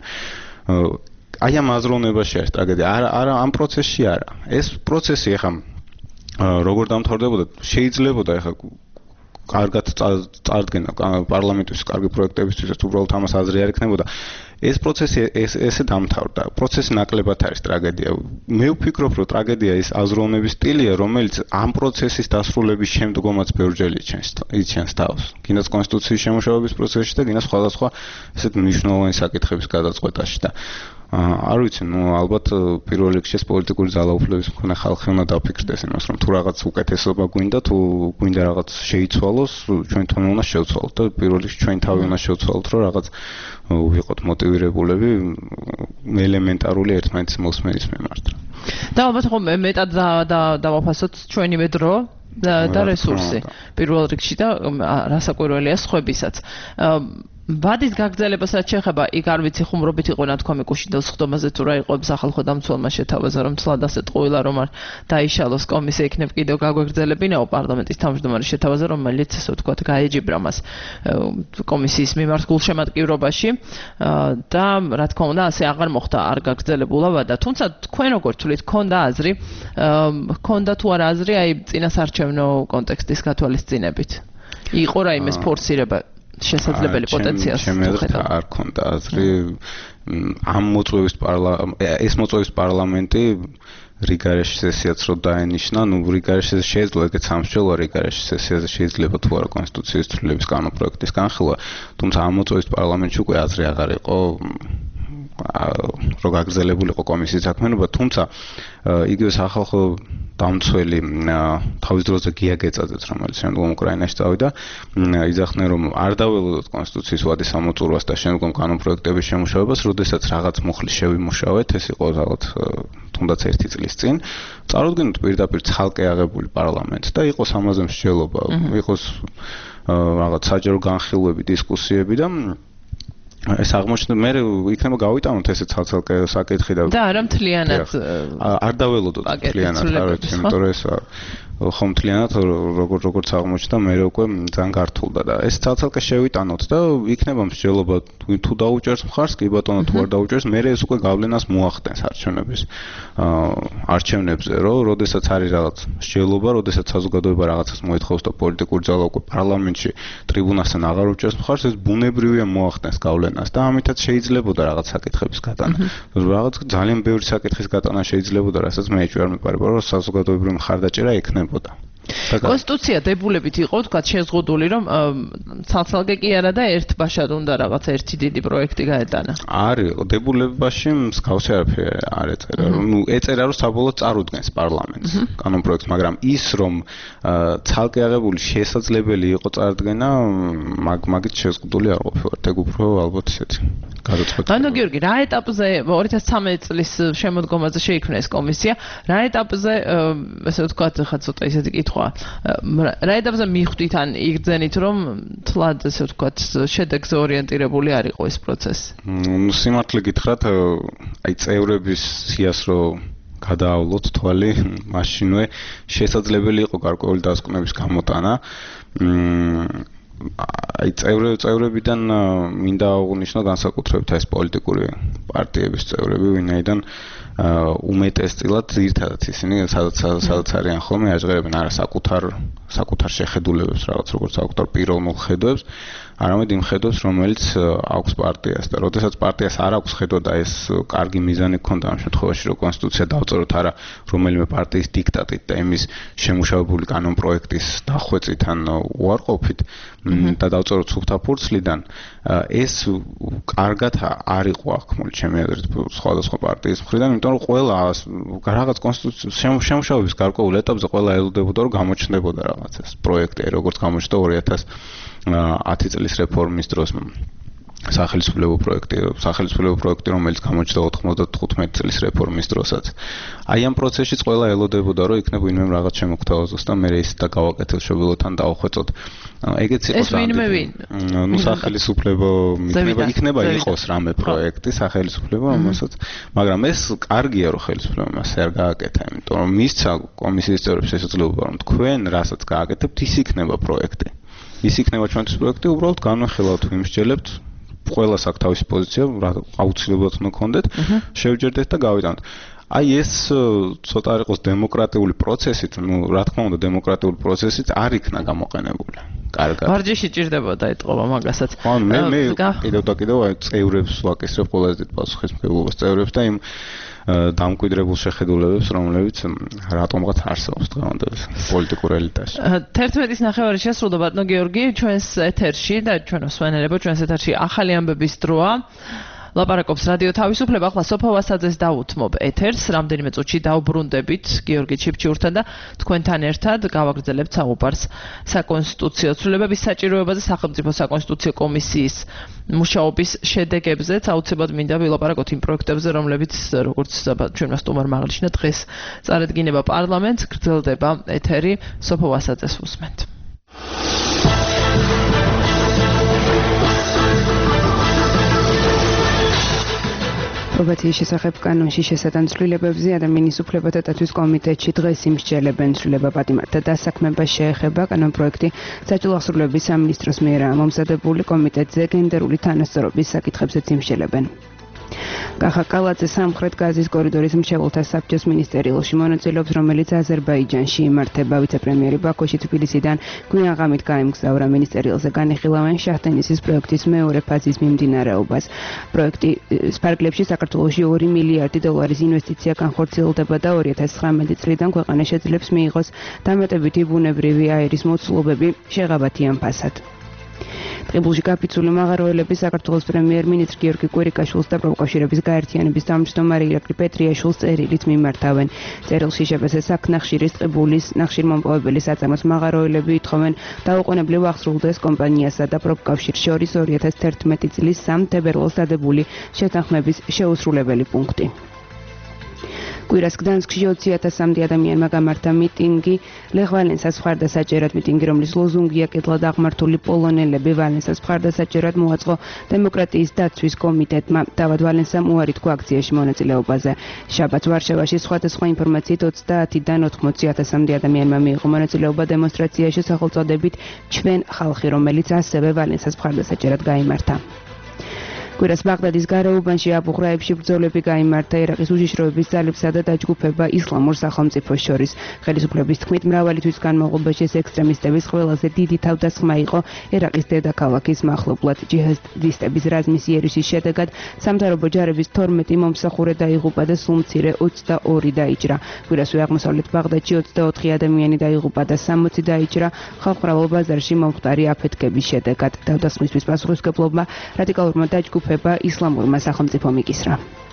აი ამ აზროვნებაში არის ტრაგედია. არა, არა ამ პროცესში არა. ეს პროცესი ახლა როგორ დამთავრდებოდა, შეიძლებოდა ახლა კარგად წარდგენა პარლამენტის კარგი პროექტებისთვისაც უბრალოდ ამას აზრი არ ექნებოდა. ეს პროცესი ეს ესე დამთავრდა. პროცესი ნაკლებად არის ტრაგედია. მე ვფიქრობ, რომ ტრაგედია ის აზროვნების სტილია, რომელიც ამ პროცესის დასრულების შემდგომაც ბევრჯერ იჩენს თავს. კიდაც კონსტიტუციის შემუშავების პროცესში და კიდაც სხვადასხვა ესეთ მნიშვნელოვანი საკითხების გადაწყვეტაში და არ ვიცი, ნუ ალბათ პირველ რიგში ეს პოლიტიკური ძალაუფლების მქონე ხალხი უნდა დაფიქრდეს იმას, რომ თუ რაღაც უკეთესობა გვინდა, თუ გვინდა რაღაც შეიცვალოს, ჩვენ თვითონ უნდა შევცვალოთ და პირველ რიგში ჩვენ თავი უნდა შევცვალოთ, რომ რაღაც ვიყოთ მოტივირებულები ელემენტარული ერთმანეთის მოსმენის მიმართ. და ალბათ ხო მეტად დავაფასოთ ჩვენივე დრო და რესურსი პირველ რიგში და რასაკვირველია სხვებისაც. ბადის გაგრძელებას რაც შეეხება, იქ არ ვიცი ხუმრობით იყო ნათქვამი კუშინდელს ხდომაზე თუ რა იყო სახალხო დამცველმა შეთავაზა, რომ ცლად ასეთ ყოილა რომ არ დაიშალოს კომისია იქნებ კიდევ გაგვეგრძელებინაო პარლამენტის თავმჯდომარე შეთავაზა, რომელიც ესე ვთქვათ გაეჯიბრა მას კომისიის მიმართ გულშემატკივრობაში და რა თქმა უნდა ასე აღარ მოხდა, არ გაგრძელებულა ვადა. თუმცა თქვენ როგორ თვლით, ქონდა აზრი, ქონდა თუ არა აზრი აი წინასარჩევნო კონტექსტის გათვალისწინებით? იყო რაიმე ფორსირება შესაძლებელი პოტენციალს შეხედავ. არ ქონდა აზრი ამ მოწვევის პარლამენტი, ეს მოწვევის პარლამენტი რიგარეში სესიაც რო დაენიშნა, ნუ რიგარეში შეიძლება ეგეც სამშველო რიგარეში სესიაზე შეიძლება თუ არა კონსტიტუციის ცვლილების კანონპროექტის განხილვა, თუმცა ამ მოწვევის პარლამენტში უკვე აზრი აღარ იყო რო გაგრძელებულიყო კომისიის საქმიანობა, თუმცა იგივე სახალხო დამცველი თავის დროზე გია გეწაძეც, რომელიც შემდგომ უკრაინაში წავიდა, იძახდნენ, რომ არ დაველოდოთ კონსტიტუციის ვადის ამოწურვას და შემდგომ კანონპროექტების შემუშავებას, როდესაც რაღაც მუხლი შევიმუშავეთ, ეს იყო რაღაც თუნდაც ერთი წლის წინ, წარუდგინოთ პირდაპირ ცალკე აღებული პარლამენტს და იყოს ამაზე მსჯელობა, იყოს რაღაც საჯარო განხილვები, დისკუსიები და ეს აღმოჩნდა მე იქნება გავიტანოთ ესე ცალ-ცალკე საკითხი და და არა მთლიანად არ დაველოდოთ მთლიანად არ ვიცი იმიტომ რომ ეს ხომ მთლიანად როგორ როგორც აღმოჩნდა მე უკვე ძალიან გართულდა და ეს ცალ-ცალკე შევიტანოთ და იქნება მსჯელობა თუ დაუჭერს მხარს კი ბატონო თუ არ დაუჭერს მე ეს უკვე გავლენას მოახდენს არჩევნების არჩევნებზე რომ როდესაც არის რაღაც მსჯელობა როდესაც საზოგადოება რაღაცას მოითხოვს და პოლიტიკური ძალა უკვე პარლამენტში ტრიბუნასთან აღარ უჭერს მხარს ეს ბუნებრივია მოახდენს გავლენას და ამითაც შეიძლებოდა რაღაც საკითხების გატანა რაღაც ძალიან ბევრი საკითხის გატანა შეიძლებოდა რასაც მე ეჭვი არ მეპარება რომ საზოგადოებრივი მხარდაჭერა ექნება კონსტიტუცია დებულებით იყო თქვა შეზღუდული რომ ცალ-ცალკე კი არა და ერთ ბაშად უნდა რაღაც ერთი დიდი პროექტი გაეტანა. არის დებულებაში მსგავსი არაფერი არ ეწერა რომ ნუ ეწერა რომ საბოლოოდ წარუდგენს პარლამენტს კანონპროექტს მაგრამ ის რომ ცალკე აღებული შესაძლებელი იყო წარდგენა მაგ მაგით შეზღუდული არ ყოფილა ეგ უფრო ალბათ ისეთი გადაწყვეტილი. ანუ გიორგი რა ეტაპზე ორი ათას ცხრამეტი წლის შემოდგომაზე შეიქმნა ეს კომისია რა ეტაპზე ესე ვთქვათ ხა ცოტა ისეთი კითხვა რა ეტაპზე მიხვდით ან იგრძენით რომ თლად ესე ვთქვათ შედეგზე ორიენტირებული არ იყო ეს პროცესი? ნუ სიმართლე გითხრათ აი წევრების სიას რო გადაავლოთ თვალი მაშინვე შესაძლებელი იყო გარკვეული დასკვნების გამოტანა აი წევრები წევრებიდან მინდა აღვნიშნო განსაკუთრებით ეს პოლიტიკური პარტიების წევრები ვინაიდან უმეტესწილად ერთადაც ისინი სადაც სადაც არიან ხოლმე აჟღერებენ არა საკუთარ საკუთარ შეხედულებებს რაღაც როგორც საკუთარ პიროვნულ ხედვებს არამედ იმ ხედვებს რომელიც აქვს პარტიას და როდესაც პარტიას არ აქვს ხედვა და ეს კარგი მიზანი გქონდა ამ შემთხვევაში რომ კონსტიტუცია დავწეროთ არა რომელიმე პარტიის დიქტატით და იმის შემუშავებული კანონპროექტის დახვეწით ან უარყოფით და დავწეროთ სუფთა ფურცლიდან ეს კარგად არ იყო აღქმული ჩემი აზრით სხვადასხვა პარტიის მხრიდან იმიტომ რომ ყველა რაღაც კონსტიტუციის შემუშავების გარკვეულ ეტაპზე ყველა ელოდებოდა რომ გამოჩნდებოდა რაღაცას პროექტი როგორც გამოჩნდა ორი ათას ათი წლის რეფორმის დროს სახელმწიფო პროექტი სახელმწიფო პროექტი რომელიც გამოჩნდა ოთხმოცდათხუთმეტი წლის რეფორმის დროსაც აი ამ პროცესშიც ყველა ელოდებოდა რომ იქნება ვინმე რაღაც შემოგთავაზოს და მე ის და გავაკეთოთ შობილოთან დავხვეწოთ ეგეც იყო ეს ვინმე ვინ ნუ სახელმწიფო იქნება იქნება იყოს რამე პროექტი სახელმწიფო რომელსაც მაგრამ ეს კარგია რომ ხელისუფლება მას არ გააკეთა იმიტომ რომ მისცა კომისიის წევრებს შესაძლებლობა რომ თქვენ რასაც გააკეთებთ ის იქნება პროექტი ის იქნება ჩვენთვის პროექტი უბრალოდ განვახილავთ ვიმსჯელებთ ყველას აქვს თავისი პოზიცია აუცილებლად უნდა გქონდეთ შევჯერდეთ და გავიტანოთ აი ეს ცოტა არ იყოს დემოკრატიული პროცესით ნუ რა თქმა უნდა დემოკრატიული პროცესით არ იქნა გამოყენებული კარგად ვარჯიში ჭირდებოდა ეთყობა მაგასაც ხო მე მე კიდევ და კიდევ აი წევრებს ვაკისრებ ყველაზე დიდ პასუხისმგებლობას წევრებს და იმ დამკვიდრებულ შეხედულებებს რომლებიც რატომღაც არსებობს დღევანდელ პოლიტიკურ ელიტაში თერთმეტის ნახევარი შესრულდა ბატონო გიორგი ჩვენს ეთერში და ჩვენ მსმენელებო ჩვენს ეთერში ახალი ამბების დროა ლაპარაკობს რადიო თავისუფლება ახლა სოფო ვასაძეს დაუთმობ ეთერს რამდენიმე წუთში დავბრუნდებით გიორგი ჩიფჩიურთან და თქვენთან ერთად გავაგრძელებთ საუბარს საკონსტიტუციო ცვლილებების საჭიროებაზე სახელმწიფო საკონსტიტუციო კომისიის მუშაობის შედეგებზე აუცილებლად მინდა ვილაპარაკოთ იმ პროექტებზე რომლებიც როგორც ჩვენმა სტუმარმა აღნიშნა დღეს წარედგინება პარლამენტს გრძელდება ეთერი სოფო ვასაძეს უსმენთ პრობაციის შესახებ კანონში შესატან ცვლილებებზე ადამიანის უფლებათა დაცვის კომიტეტში დღეს იმსჯელებენ ცვლილება პატიმართა დასაქმებას შეეხება კანონპროექტი საჯარო აღსრულების სამინისტროს მიერ მომზადებული კომიტეტზე გენდერული თანასწორობის საკითხებზეც იმსჯელებენ კახა კალაძე სამხრეთ გაზის კორიდორის მრჩეველთა საბჭოს მინისტერიალში მონაწილეობს, რომელიც აზერბაიჯანში იმართება. ვიცე-პრემიერი ბაქოში თბილისიდან გვიან ღამით გაემგზავრა მინისტერიალზე განიხილავენ შაჰ-დენისის პროექტის მეორე ფაზის მიმდინარეობას. პროექტი სპარგლებში საქართველოში ორი მილიარდი დოლარის ინვესტიცია განხორციელდება და ორი ათას ცხრამეტი წლიდან ქვეყანა შეძლებს მიიღოს დამატებითი ბუნებრივი აირის მოცულობები შეღავათიან ფასად. ტყიბულში გაფიცული მაღაროელები საქართველოს პრემიერ-მინისტრ გიორგი კვირიკაშვილს და პროფკავშირების გაერთიანების თავმჯდომარე ირაკლი პეტრიაშვილს წერილით მიმართავენ. წერილში შეფასე საქნახშირის ტყიბულის ნახშირმომპოვებელი საწარმოს მაღაროელები ითხოვენ დაუყოვნებლივ აღსრულდეს კომპანიასა და პროფკავშირს შორის ორი ათას თერთმეტი წლის სამ თებერვალს დადებული შეთანხმების შეუსრულებელი პუნქტი. კვირას გდანსკში ოცი ათასამდე ადამიანმა გამართა მიტინგი ლეხ ვალენსას მხარდასაჭერად მიტინგი, რომლის ლოზუნგია კეთილად აღმართული პოლონელები ვალენსას მხარდასაჭერად მოაწყო დემოკრატიის დაცვის კომიტეტმა. დავად ვალენსამ უარი თქვა აქციაში მონაწილეობაზე. შაბათს ვარშავაში სხვადასხვა ინფორმაციით ოცდაათიდან ოთხმოცი ათასამდე ადამიანმა მიიღო მონაწილეობა დემონსტრაციაში სახელწოდებით ჩვენ ხალხი, რომელიც ასევე ვალენსას მხარდასაჭერად გაიმართა. კვირას ბაღდადის გარეუბანში აბუ ღრაიბში ბრძოლები გაიმართა ერაყის უშიშროების ძალებსა და დაჯგუფება ისლამურ სახელმწიფოს შორის. ხელისუფლების თქმით, მრავალი თვის განმავლობაში ეს ექსტრემისტების ყველაზე დიდი თავდასხმა იყო ერაყის დედაქალაქის მახლობლად. ჯიჰადისტების რაზმის იერიშის შედეგად სამთავრობო ჯარების თორმეტი მომსახურე დაიღუპა და სულ მცირე ოცდაორი დაიჭრა. კვირასვე აღმოსავლეთ ბაღდადში ოცდაოთხი ადამიანი დაიღუპა და სამოცი დაიჭრა ხალხმრავალ ბაზარში მომხდარი აფეთქების შედეგად. თავდასხმისთვის პასუხისმგებლობა რადიკალურმა დაჯგუფებამ ისლამურმა სახელმწიფომ იკისრა.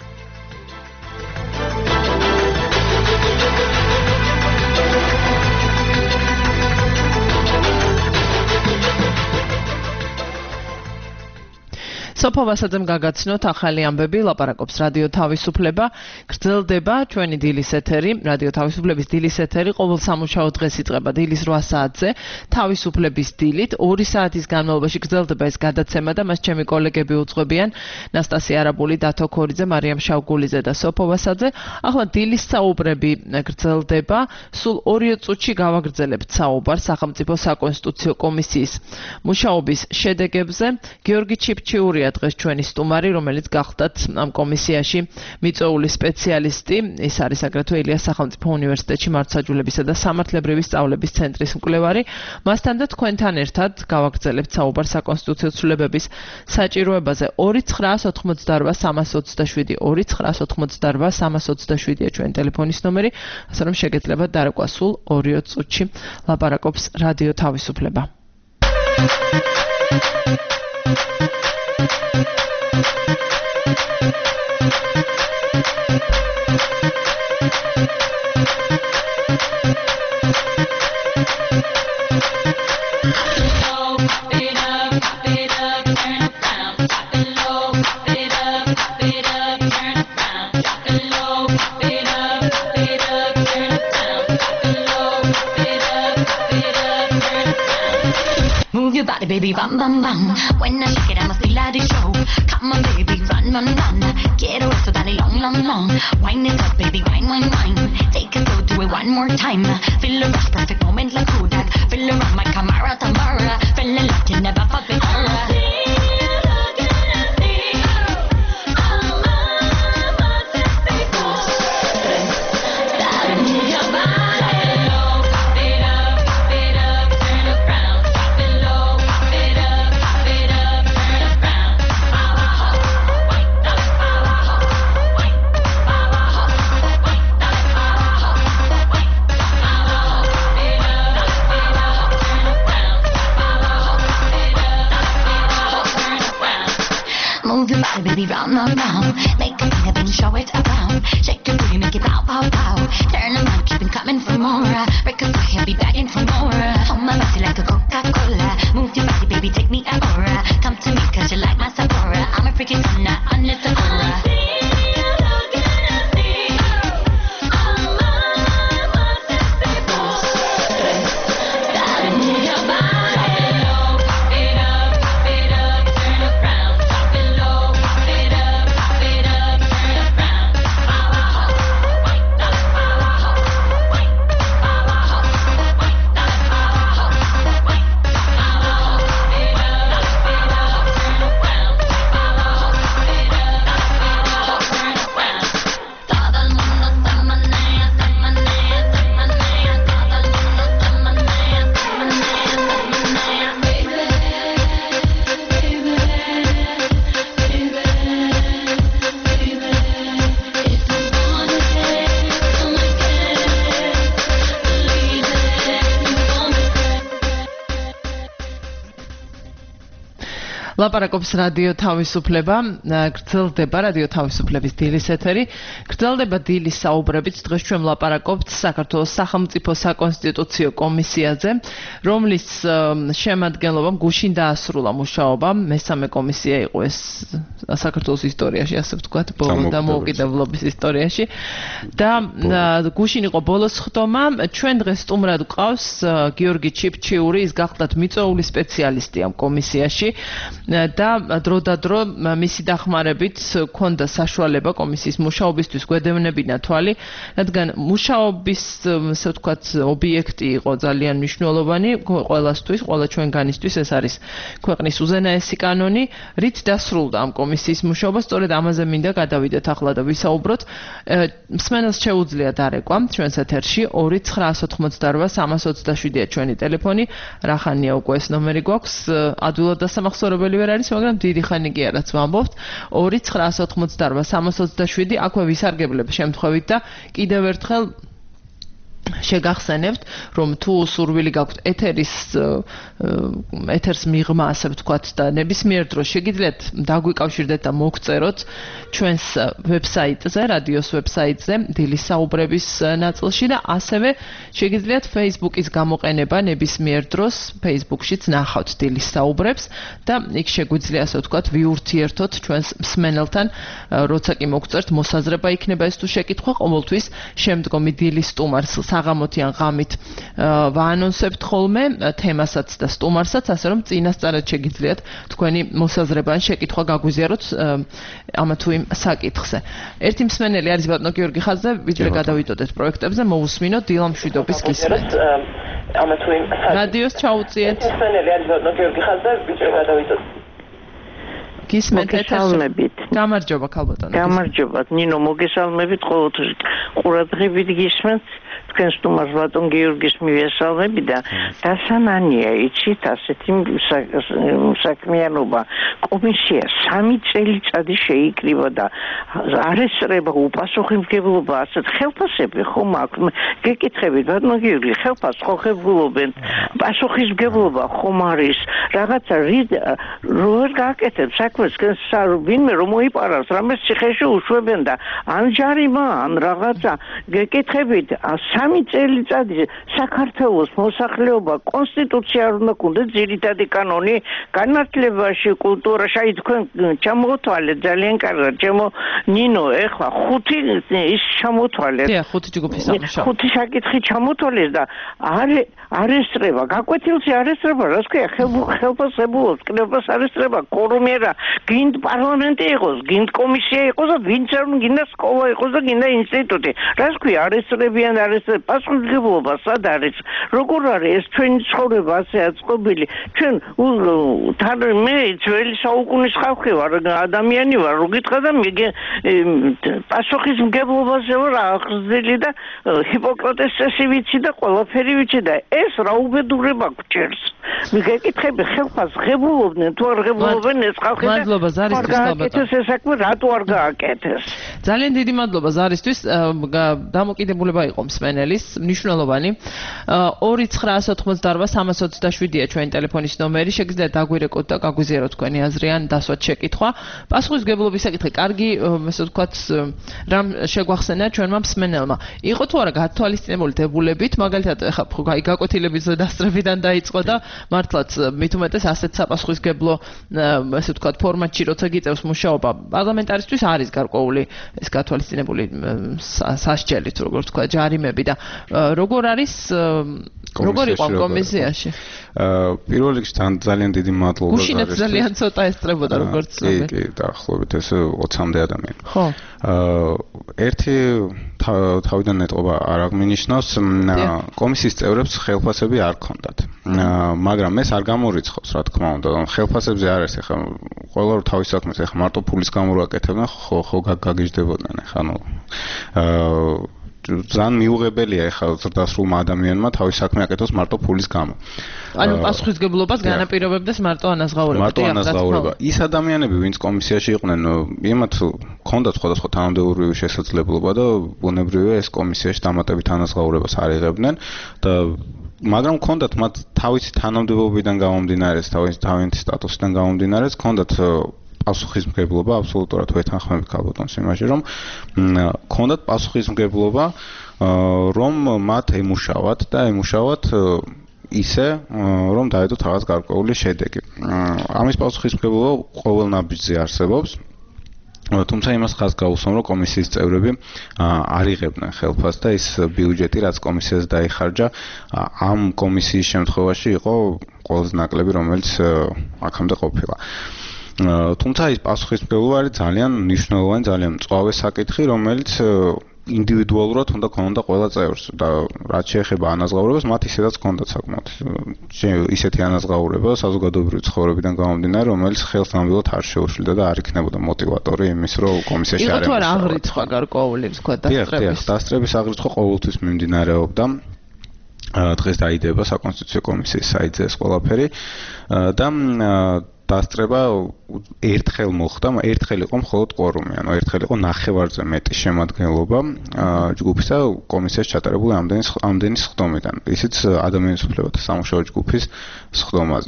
სოფო ვასაძემ გაგაცნოთ ახალი ამბები, ლაპარაკობს რადიო თავისუფლება. გრძელდება ჩვენი დილის ეთერი, რადიო თავისუფლების დილის ეთერი ყოველ სამუშაო დღეს იწყება დილის რვა საათზე თავისუფლების დილით. ორი საათის განმავლობაში გრძელდება ეს გადაცემა და მას ჩემი კოლეგები უძღვებიან ნასტასია არაბული, დათო ქორიძე, მარიამ შავგულიძე და სოფო ვასაძე. ახლა დილის საუბრები გრძელდება. სულ ორი წუთში გავაგრძელებთ საუბარს სახელმწიფო საკონსტიტუციო კომისიის მუშაობის შედეგებზე. გიორგი ჩიფჩიურია დღეს ჩვენი სტუმარი, რომელიც გახლდათ ამ კომისიაში მიწვეული სპეციალისტი. ის არის აგრეთვე ილიას სახელმწიფო უნივერსიტეტში მართლმსაჯულებისა და სამართლებრივი სწავლების ცენტრის მკვლევარი. მასთან და თქვენთან ერთად გავაგრძელებთ საუბარს საკონსტიტუციო ცვლილებების საჭიროებაზე. ორი ცხრაას ოთხმოცდარვა სამას ოცდაშვიდი ორი ცხრაას ოთხმოცდარვა სამას ოცდაშვიდია ჩვენი ტელეფონის ნომერი, ასე რომ შეგეძლებათ დარეკვა სულ ორი წუთში. ლაპარაკობს რადიო თავისუფლება. Move your body, baby, bam, bam, bam. When I shake it, I must feel like the show. Come on, baby, run, run, run. Get away so that long, long, long. Wine it up, baby, wine, wine, wine. Take it slow, do it one more time. Feel the rush, perfect moment like Kodak. Feel around my Camara, Tamara. Fell in love, you never fuck with her. Move your body, baby, round, round, round. Make a thing, a thing, show it around. Shake your booty, make it pow, pow, pow. Turn around, keep it coming for more. Break a sweat, be begging for more. Hold my body like a Coca-Cola. Move your body, baby, take me an aura. Come to me, cause you like my Sephora. I'm a freaking sinner, unlit the aura. ლაპარაკობს რადიო თავისუფლება, გრძელდება რადიო თავისუფლების დილის ეთერი. გრძელდება დილის საუბრებით. დღეს ჩვენ ვლაპარაკობთ საქართველოს სახელმწიფო საკონსტიტუციო კომისიაზე, რომლის შემადგენლობამ გუშინ დაასრულა მუშაობა. მესამე კომისია იყო ეს საქართველოს ისტორიაში, ასე ვთქვათ, ბოლო დამოუკიდებლობის ისტორიაში. და გუშინ იყო ბოლოს ხდომა. ჩვენ დღეს სტუმრად გვყავს გიორგი ჩიფჩიური, ის გახლდათ მიწვეული სპეციალისტი ამ კომისიაში. და დროდადრო მისი დახმარებით ქონდა საშუალება კომისიის მუშაობისთვის გვედევნებინა თვალი, რადგან მუშაობის, ასე ვთქვათ, ობიექტი იყო ძალიან მნიშვნელოვანი ყველასთვის, ყველა ჩვენგანისთვის. ეს არის ქვეყნის უზენაესი კანონი, რით დასრულდა ამ კომისიის მუშაობა. სწორედ ამაზე მინდა გადავიდეთ ახლა და ვისაუბროთ. მსმენელს შეუძლია დარეკვა ჩვენს ეთერში ორი ცხრაას ოთხმოცდარვა სამას ოცდაშვიდია ჩვენი ტელეფონი. რახანია უკვე ეს ნომერი გვაქვს, ადვილად დასამახსოვრებელი ვერ არის, მაგრამ დიდი ხანი კი არაც ვამბობთ. ორი ცხრაას ოთხმოცდარვა სამას ოცდაშვიდი აქვე ვისარგებლებ შემთხვევით და კიდევ ერთხელ შეგახსენებთ, რომ თუ სურვილი გაქვთ ეთერის ეთერს მიღმა, ასე ვთქვათ, და ნებისმიერ დროს შეგიძლიათ დაგვიკავშირდეთ და მოგწეროთ ჩვენს ვებსაიტზე, რადიოს ვებსაიტზე, დილის საუბრების ნაწილში და ასევე შეგიძლიათ Facebook-ის გამოყენება ნებისმიერ დროს, Facebook-შიც ნახავთ დილის საუბრებს და იქ შეგვიძლია, ასე ვთქვათ, ვიურთიერთოთ ჩვენს მსმენელთან, როცა კი მოგწერთ, მოსაზრება იქნება ეს თუ შეკითხვა, ყოველთვის შემდგომი დილის სტუმარს საღამოთიან ღამით ვაანონსებთ ხოლმე თემასაც და სტუმარსაც, ასე რომ წინასწარად შეგიძლიათ თქვენი მოსაზრება ან შეკითხვა გაგვიზიაროთ ამა თუ იმ საკითხზე. ერთი მსმენელი არის ბატონო გიორგი ხაზზე, ვიდრე გადავიდოდეთ პროექტებზე, მოусმინოთ დილამშვიდობის გისმენთ. ამა თუ იმ რადიოს ჩაუწიეთ. მსმენელი არის ბატონო გიორგი ხაზზე, ვიდრე გადავიდოდეთ. გისმენთ ეთერში. გამარჯობა ქალბატონო. გამარჯობა ნინო, მოგესალმებით, ყოველთვის ყურადღებით გისმენთ. თქვენ სტუმარს ბატონ გიორგის მივესალმები და დასანანია იცით ასეთი საქმიანობა. კომისია სამი წელიწადი შეიკრიბა და არ ესწრება უპასუხისმგებლობა, ასეთ ხელფასები ხომ აქვს. გეკითხებით ბატონ გიორგი, ხელფას ხო ხებულობენ, პასუხისმგებლობა ხომ არის, რაღაცა როგორ გააკეთებ საქმეს, ვინმე რომ მოიპარავს, რამეს ციხეში უშვებენ და ან ჯარიმა, ან რაღაცა. გეკითხებით სამი წელიწადი საქართველოს მოსახლეობა კონსტიტუცია არ უნდა გქონდეს, ძირითადი კანონი განათლებაში, კულტურაში. აი თქვენ ჩამოთვალეთ ძალიან კარგად, ჩემო ნინო, ეხლა ხუთი ის ჩამოთვალეთ. დიახ, ხუთი ჯგუფი სამუშაო. ხუთი საკითხი ჩამოთვალეს და არ არ ესწრება, გაკვეთილზე არ ესწრება, რას ქვია, ხელფასებულობს, კნებას არ ესწრება, კორუმერა, გინდ პარლამენტი იყოს, გინდ კომისია იყოს და ვინც არ გინდა სკოლა იყოს და გინდა ინსტიტუტი. რას ქვია, არ ესწრებიან, არ ესწრებიან, პასუხისმგებლობა სად არის? როგორ არის ეს ჩვენი ცხოვრება ასე აწყობილი? ჩვენ თან მე ძველი საუკუნის ხალხი ვარ, ადამიანი ვარ, რო გითხრა და მე პასუხისმგებლობაზე ვარ აღზრდილი და ჰიპოკრატეს წესი ვიცი და ყველაფერი ვიცი და ეს რა უბედურება გვჭერს. მიგეკითხები ხელფას ღებულობდნენ თუ არ ღებულობენ ეს ხალხი და მადლობა ზარისთვის ალბათ ეს საქმე რატო არ გააკეთეს? ძალიან დიდი მადლობა ზარისთვის, დამოკიდებულება იყო მსმენელის მნიშვნელოვანი. ორი ცხრაას ოთხმოცდარვა სამას ოცდაშვიდია ჩვენი ტელეფონის ნომერი, შეგიძლიათ დაგვირეკოთ და გაგვიზიაროთ თქვენი აზრი ან დასვათ შეკითხვა. პასუხისმგებლობის საკითხი კარგი, ასე ვთქვათ, რამ შეგვახსენა ჩვენმა მსმენელმა. იყო თუ არა გათვალისწინებული დებულებით, მაგალითად ახლა გაკვეთილების დასწრებიდან დაიწყო და მართლაც მით უმეტეს ასეთ საპასუხისმგებლო, ასე ვთქვათ, ფორმატში როცა გიწევს მუშაობა, პარლამენტარისთვის არის გარკვეული ეს გათვალისწინებული სასჯელი, როგორ ვთქვა, ჯარიმები და როგორ არის როგორ იყო კომისიაში? პირველ რიგში ძალიან დიდი მადლობა. გუშინაც ძალიან ცოტა ესწრებოდა როგორც კი, კი, დაახლოებით ეს ოცამდე ადამიანი. ხო. ერთი თავიდან ეტყობა არ აღნიშნავს, კომისიის წევრებს ხელფასები არ ქონდათ. მაგრამ ეს არ გამორიცხავს, რა თქმა უნდა, ხელფასებზე არ არის, ეხლა ყველა რო თავის საქმეს ეხლა მარტო ფულის გამო რო აკეთებდნენ, ხო ხო გაგიჟდებოდნენ, ეხლა ნუ ძალიან მიუღებელია ეხლა ზრდასრულმა ადამიანმა თავის საქმე აკეთოს მარტო ფულის გამო. ანუ პასუხისმგებლობას განაპირობებდეს მარტო ანაზღაურება. მარტო ანაზღაურება. ის ადამიანები, ვინც კომისიაში იყვნენ, იმათ ჰქონდათ სხვადასხვა თანამდებობრივი შესაძლებლობა და ბუნებრივია ეს კომისიაში დამატებით ანაზღაურებას არ იღებდნენ და მაგრამ ქონდათ მათ თავისი თანამდებობიდან გამომდინარე, თავისი თავიანთი სტატუსიდან გამომდინარე, ქონდათ პასუხისმგებლობა აბსოლუტურად ვეთანხმებით ქალბატონს იმაში, რომ ქონდათ პასუხისმგებლობა, რომ მათ ემუშავათ და ემუშავათ ისე, რომ დაედოთ რაღაც გარკვეული შედეგი. ამის პასუხისმგებლობა ყოველ ნაბიჯზე არსებობს. თუმცა იმას ხაზ გაუსვამ, რომ კომისიის წევრები არ იღებდნენ ხელფასს და ის ბიუჯეტი, რაც კომისიას დაიხარჯა, ამ კომისიის შემთხვევაში იყო ყველაზე ნაკლები, რომელიც აქამდე ყოფილა. თუმცა ის პასუხისმგებლობა არის ძალიან მნიშვნელოვანი, ძალიან მწვავე საკითხი, რომელიც ინდივიდუალურად უნდა ქონოდა ყველა წევრს და რაც შეეხება ანაზღაურებას, მათ ისედაც ქონდათ საკმაოდ ისეთი ანაზღაურება საზოგადოებრივი ცხოვრებიდან გამომდინარე, რომელიც ხელს ნამდვილად არ შეუშლიდა და არ იქნებოდა მოტივატორი იმის, რომ კომისიაში არ იყო თუ არა აღრიცხვა გარკვეული თქვა დასწრების. დიახ, დასწრების აღრიცხვა ყოველთვის მიმდინარეობდა. დღეს დაიდება საკონსტიტუციო კომისიის საიტზე ეს ყველაფერი და დასწრება ერთხელ მოხდა, ერთხელ იყო მხოლოდ კვორუმი, ანუ ერთხელ იყო ნახევარზე მეტი შემადგენლობა ჯგუფის და კომისიაში ჩატარებული ამდენი ამდენი სხდომიდან. ისიც ადამიანის უფლებათა სამუშაო ჯგუფის სხდომაზე.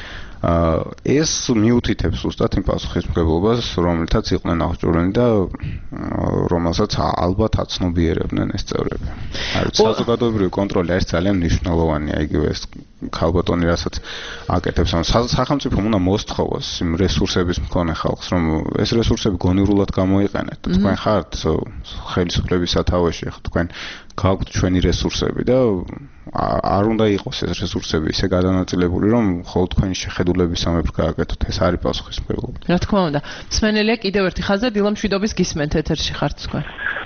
ეს მიუთითებს უბრალოდ იმ პასუხისმგებლობას, რომელთაც იყვნენ აღჭურვილი და რომელსაც ალბათ აცნობიერებდნენ ეს წევრები. არის საზოგადოებრივი კონტროლი არის ძალიან მნიშვნელოვანია, იგივე ეს ქალბატონი რასაც აკეთებს, ანუ სახელმწიფომ უნდა მოსთხოვოს იმ რესურსების მქონე ხალხს, რომ ეს რესურსები გონივრულად გამოიყენეთ. თქვენ ხართ ხელისუფლების სათავეში, ხო თქვენ გაქვთ ჩვენი რესურსები და არ უნდა იყოს ეს რესურსები ისე გადანაწილებული, რომ მხოლოდ თქვენი შეხედულების სამეფო გააკეთოთ. ეს არის პასუხისმგებლობა. რა თქმა უნდა. მსმენელია კიდევ ერთი ხაზი დილა მშვიდობის გისმენთ ეთერში ხართ თქვენ.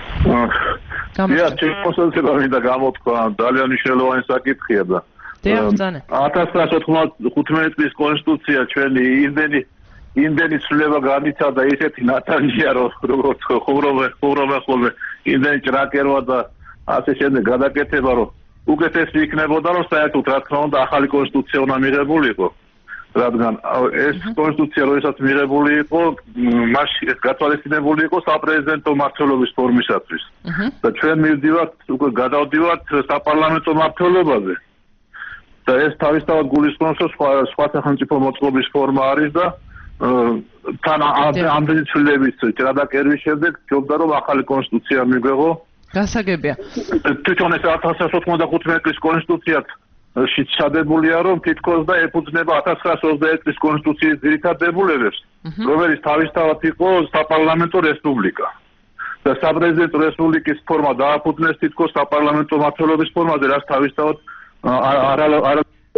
დიახ, ჩემპონსელება მინდა გამოთქვა, ძალიან მნიშვნელოვანი საკითხია და დიახ, ბრძანე. ათას ცხრაასი ოთხმოცდახუთმეტი წლის კონსტიტუცია ჩვენი იმდენი იმდენი ცვლილება განიცადა ისეთი ნათანია, როგორც ხუმრობე, ხუმრობე ხოლმე იმდენი ჭრაკერვა და ასე შემდეგ გადაკეთება, რომ უკეთესი იქნებოდა, რომ საერთოდ რა თქმა უნდა ახალი კონსტიტუცია უნდა მიღებულიყო. რადგან ეს კონსტიტუცია როდესაც მიღებული იყო, მაშინ ეს გათვალისწინებული იყო საპრეზიდენტო მმართველობის ფორმისათვის. და ჩვენ მივდივართ, უკვე გადავდივართ საპარლამენტო მმართველობაზე. და ეს თავისთავად გულისხმობს, რომ სხვა სხვა სახელმწიფო მოწყობის ფორმა არის და თან ამდენი ცვლილების ჭრადაკერვის შემდეგ ჯობდა რომ ახალი კონსტიტუცია მივიღო. გასაგებია. თვითონ ეს ათას ცხრაასი ოცდახუთმეტი წლის კონსტიტუციაც შეჩადებულია, რომ თითქოს და ეფუძნება ათას ცხრაასი ოცდაერთი წლის კონსტიტუციის ძირითად დებულებებს, რომელიც თავისთავად იყო საპარლამენტო რესპუბლიკა. და საპრეზიდენტო რესპუბლიკის ფორმა დააფუძნეს თითქოს საპარლამენტო მმართველობის ფორმაზე, რაც თავისთავად არა არა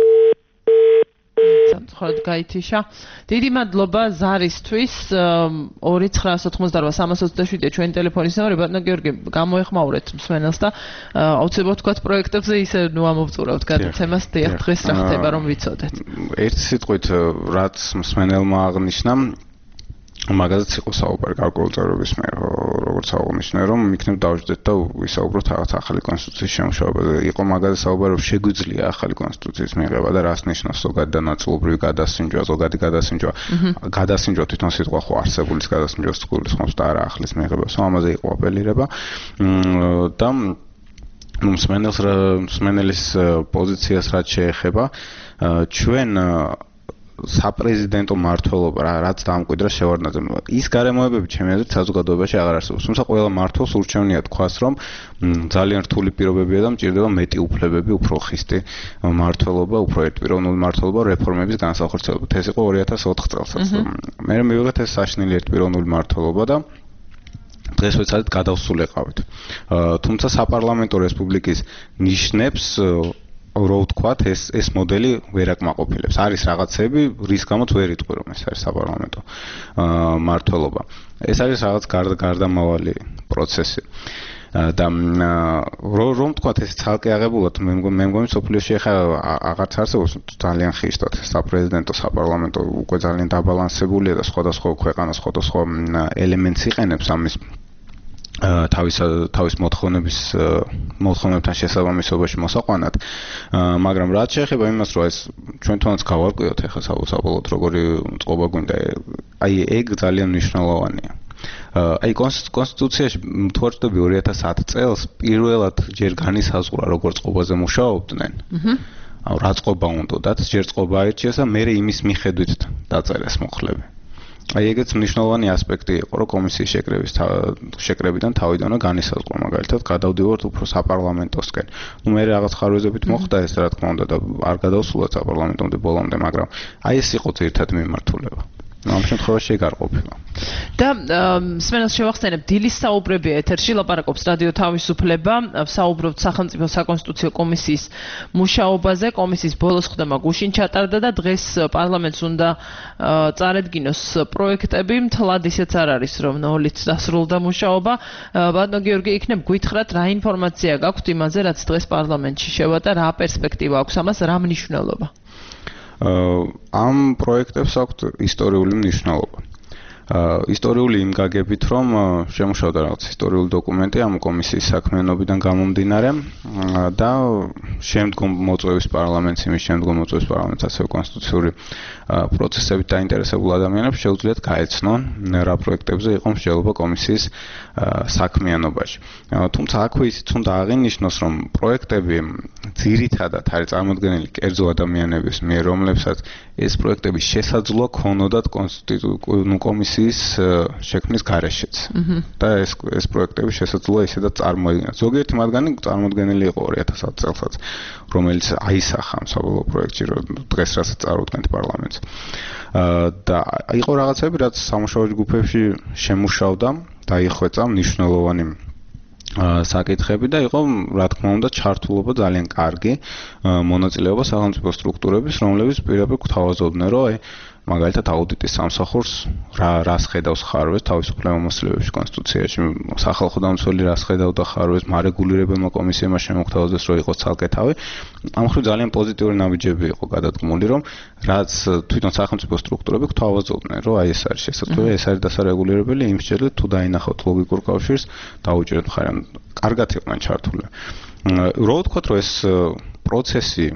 ხოდ გაითიშა. დიდი მადლობა ზარისთვის. ორი ცხრაასი ოცდაოთხ სამას ოცდაშვიდია ჩვენი ტელეფონის ნომერი. ბატონო გიორგი, გამოეხმაურეთ მსმენელს და აუცილებლად თქვათ პროექტებზე ისე ნუ ამოვწურავთ გადაცემას. დიახ, დღეს რა ხდება რომ ვიცოდეთ. ერთი სიტყვით რაც მსმენელმა აღნიშნა, მაგაზეც იყო საუბარი გარკვეული წევრების მიერ, როგორც აღნიშნა, რომ იქნებ დავждეთ და ვისაუბროთ რაღაც ახალი კონსტიტუციის შემუშავებაზე. იყო მაგაზე საუბარი, რომ შეგვიძლია ახალი კონსტიტუციის მიღება და რას ნიშნავს ზოგადი და ნაწილობრივი გადასინჯვა, ზოგადი გადასინჯვა. გადასინჯვა თვითონ სიტყვა ხო არსებულის გადასინჯვას გულისხმობს და არა ახლის მიღებას. ამაზე იყო აპელირება. და ნუ მსმენელს მსმენელის პოზიციას რაც შეეხება, ჩვენ საპრეზიდენტო მმართველობა რაც დამკვიდრა შევარდნაძე. ის გარემოებები ჩემი აზრით საზოგადოებაში აღარ არსებობს. თუმცა ყველა მმართველს ურჩევნია თქვას, რომ ძალიან რთული პირობებია და მჭირდება მეტი უფლებები, უფრო ხისტი მმართველობა, უფრო ერთპიროვნული მმართველობა რეფორმების განსახორციელებლად. ეს იყო ორი ათას ოთხ წელსაც. მე მივიღეთ ეს საშინელი ერთპიროვნული მმართველობა და დღეს ვეცადეთ გადავსულიყავით. თუმცა საპარლამენტო რესპუბლიკის ნიშნებს რო ვთქვათ, ეს ეს მოდელი ვერ აკმაყოფილებს. არის რაღაცები, რის გამოც ვერ იტყვი, რომ ეს არის საპარლამენტო მმართველობა. ეს არის რაღაც გარდამავალი პროცესი. და რომ ვთქვათ, ეს ცალკე აღებულად მე მგონი სოფლიოში ახლა აღარც არსებობს ძალიან ხისტად საპრეზიდენტო საპარლამენტო უკვე ძალიან დაბალანსებულია და სხვადასხვა ქვეყანა სხვადასხვა ელემენტს იყენებს ამის თავის თავის მოთხოვნების მოთხოვნებთან შესაბამისობაში მოსაყვანად, მაგრამ რაც შეეხება იმას, რომ ეს ჩვენ თვითონაც გავარკვიოთ ახლა საბოლოოდ როგორი წყობა გვინდა, აი ეგ ძალიან მნიშვნელოვანია. აი კონსტიტუციაში თორჭდები ორი ათას ათი წელს პირველად ჯერ განისაზღვრა როგორც ყობაზე მუშაობდნენ. აუ რა წყობა უნდათ, ჯერ წყობა აირჩიეს და მერე იმის მიხედვით დაწერეს მუხლები. აი ეგეც მნიშვნელოვანი ასპექტი იყო, რომ კომისიის შეკრების შეკრებიდან თავიდანვე განისაზღვრა, მაგალითად, გადავდივართ უფრო საპარლამენტოსკენ. ნუ მე რაღაც ხარვეზებით მოხდა ეს, რა თქმა უნდა, და არ გადავსულოთ საპარლამენტომდე ბოლომდე, მაგრამ აი ეს იყო ძირითადი მიმართულება. ამ შემთხვევაში ეგ არ ყოფილა. და სმენელს შევახსენებ, დილის საუბრებია ეთერში, ლაპარაკობს რადიო თავისუფლება, საუბრობთ სახელმწიფო საკონსტიტუციო კომისიის მუშაობაზე, კომისიის ბოლოს ხდომა გუშინ ჩატარდა და დღეს პარლამენტს უნდა წარედგინოს პროექტები, მთლად ისეც არ არის, რომ ნოლით დასრულდა მუშაობა. ბატონო გიორგი, იქნებ გვითხრათ, რა ინფორმაცია გაქვთ იმაზე, რაც დღეს პარლამენტში შევა და რა პერსპექტივა აქვს ამას, რა მნიშვნელობა? ამ პროექტებს აქვთ ისტორიული მნიშვნელობა. ისტორიული იმ გაგებით, რომ შემუშავდა რაღაც ისტორიული დოკუმენტი ამ კომისიის საქმიანობიდან გამომდინარე და შემდგომ მოწვევის პარლამენტს, იმის შემდგომ მოწვევის პარლამენტს ასევე კონსტიტუციური პროცესებით დაინტერესებულ ადამიანებს შეუძლიათ გაეცნონ რა პროექტებზე იყო მსჯელობა კომისიის საქმიანობაში. თუმცა აქვე ისიც უნდა აღინიშნოს, რომ პროექტები ძირითადად არის წარმოდგენილი კერძო ადამიანების მიერ, რომლებსაც ეს პროექტები შესაძლოა ქონოდათ კონსტიტუციური კომისიის შექმნის გარეშეც. და ეს ეს პროექტები შესაძლოა ისედაც წარმოედგინათ. ზოგიერთი მათგანი წარმოდგენილი იყო ორი ათას ათი წელსაც, რომელიც აისახა ამ საბოლოო პროექტში, დღეს რასაც წარუდგენთ პარლამენტს. და იყო რაღაცები, რაც სამუშაო ჯგუფებში შემუშავდა, დაიხვეწა მნიშვნელოვანი საკითხები და იყო, რა თქმა უნდა, ჩართულობა ძალიან კარგი მონაწილეობა სახელმწიფო სტრუქტურების, რომლებიც პირდაპირ გვთავაზობდნენ, რომ აი მაგალითად აუდიტის სამსახურს რა რას ხედავს ხარვეს თავისუფლება მოსლებებში კონსტიტუციაში, სახალხო დამცველი რას ხედავდა ხარვეს, მარეგულირებელმა კომისიებმა შემოგთავაზეს, რომ იყოს ცალკე თავი. ამ მხრივ ძალიან პოზიტიური ნაბიჯები იყო გადადგმული, რომ რაც თვითონ სახელმწიფო სტრუქტურები გვთავაზობდნენ, რომ აი ეს არის შესაძლებელი, ეს არის დასარეგულირებელი, იმ შეძლეთ თუ დაინახავთ ლოგიკურ კავშირს, დაუჭერთ მხარი, ან კარგად იყვნენ ჩართული. რო ვთქვათ, რომ ეს პროცესი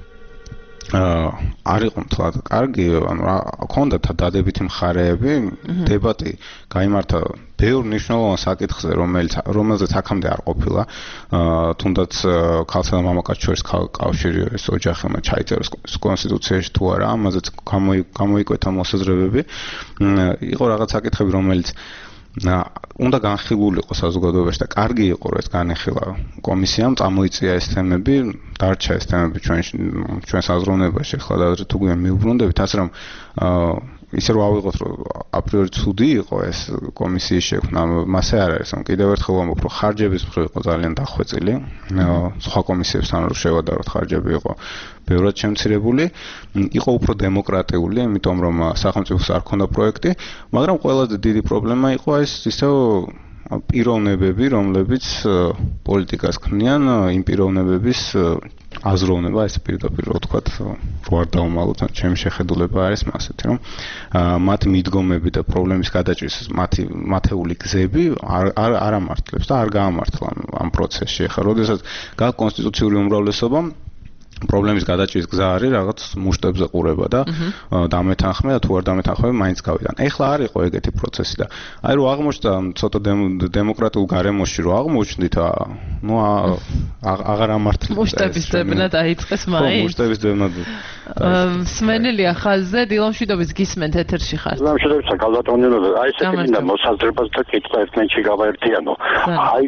არ იყო მთლად კარგი, ანუ ჰქონდათ დადებითი მხარეები, დებატი გაიმართა ბევრ მნიშვნელოვან საკითხზე, რომელიც რომელზეც აქამდე არ ყოფილა, თუნდაც ქალსა და მამაკაცის შორის კავშირი ეს ოჯახი უნდა ჩაიწეროს კონსტიტუციაში თუ არა, ამაზეც გამოიკვეთა მოსაზრებები. იყო რაღაც საკითხები, რომელიც უნდა განხილულიყო საზოგადოებაში და კარგი იყო, რომ ეს განეხილა კომისიამ, წამოიწია ეს თემები, დარჩა ეს თემები ჩვენ ჩვენს აზროვნებაში, ახლა და თუ გვიან მიუბრუნდებით, ასე რომ ისე რომ ავიღოთ, რომ აპრიორი ცუდი იყო ეს კომისიის შექმნა, მასე არ არის, რომ კიდევ ერთხელ ვამბობ, რომ ხარჯების მხრივ იყო ძალიან დახვეწილი, სხვა კომისიებთან რო შევადაროთ, ხარჯები იყო ბევრად შემცირებული, იყო უფრო დემოკრატიული, იმიტომ რომ სახელმწიფოს არ ქონდა პროექტი, მაგრამ ყველაზე დიდი პრობლემა იყო ეს ისე პიროვნებები, რომლებიც პოლიტიკას ქმნიან, იმ პიროვნებების აზროვნება, ეს პირდაპირ რო ვთქვათ, რო არ დავუმალოთ, ჩემი შეხედულება არის მასეთი, რომ მათ მიდგომები და პრობლემის გადაჭრის მათი მათეული გზები არ არ ამართლებს და არ გაამართლა ამ პროცესში. ახლა, როდესაც გაქვს კონსტიტუციური უმრავლესობა, პრობლემის გადაჭრის გზა არის რაღაც მუშტებზე ყურება და დამეთანხმება თუ არ დამეთანხმება მაინც გავიდან. ეხლა არ იყო ეგეთი პროცესი და აი რომ აღმოჩნდა ცოტა დემოკრატიულ გარემოში რომ აღმოჩნდით, ნუ აღარ ამართლებს. მუშტების ძებნა დაიწყეს მაინც. მუშტების ძებნა. სმენელია ხაზზე, დილამშვიდობის გისმენთ ეთერში ხართ. დილამშვიდობის გალბატონო, აი ესე მინდა მოსაზრებას და კითხვა ერთმანეთში გავაერთიანო. აი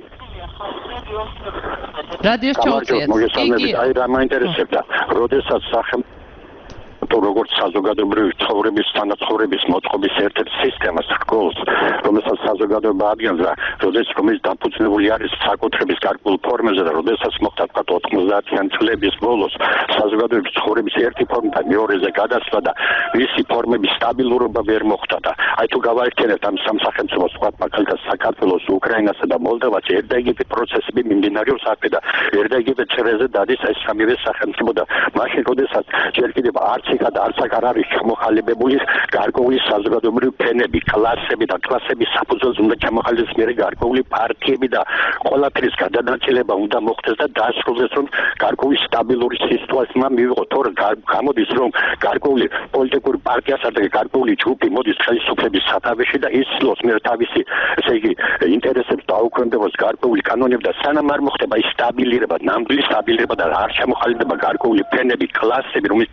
რადიოს ჩაუწიეთ. მოგესალმებით, აი რა მაინტერესებდა, როდესაც სახელმწიფო როგორც საზოგადოებრივი ცხოვრების თანაცხოვრების მოწყობის ერთ-ერთ სისტემას ჰგავს, რომელსაც საზოგადოება ადგენს და როდესაც რომელიც დაფუძნებული არის საკუთრების გარკვეულ ფორმაზე და როდესაც მოხდა თქვა ოცდაათიანი წლების ბოლოს საზოგადოების ცხოვრების ერთი ფორმიდან მეორეზე გადასვლა და მისი ფორმების სტაბილურობა ვერ მოხდა და აი თუ გავაერთიანებთ ამ სამ სახელმწიფოს, თქვა მაგალითად საქართველოს, უკრაინასა და მოლდოვას, ერთდაიგივე პროცესები მიმდინარეობს აქ და ერთდაიგივე წრეზე დადის ეს სამივე სახელმწიფო და მაშინ როდესაც ჯერ კიდევ არც იქ პირად არცაკ არ არის ჩამოყალიბებული გარკვეული საზოგადოებრივი ფენები, კლასები და კლასების საფუძველზე უნდა ჩამოყალიბდეს მერე გარკვეული პარტიები და ყველაფრის გადანაწილება უნდა მოხდეს და დაასრულოს რომ გარკვეული სტაბილური სიტუაცია მივიღოთ თორე გამოდის რომ გარკვეული პოლიტიკური პარტიასა და გარკვეული ჯგუფი მოდის ხელისუფლების სათავეში და ისლოს მე თავისი ესე იგი ინტერესებს დაუქვემდებოს გარკვეული კანონები და სანამ არ მოხდება ის სტაბილირება, ნამდვილი სტაბილირება და არ ჩამოყალიბდება გარკვეული ფენები, კლასები, რომელიც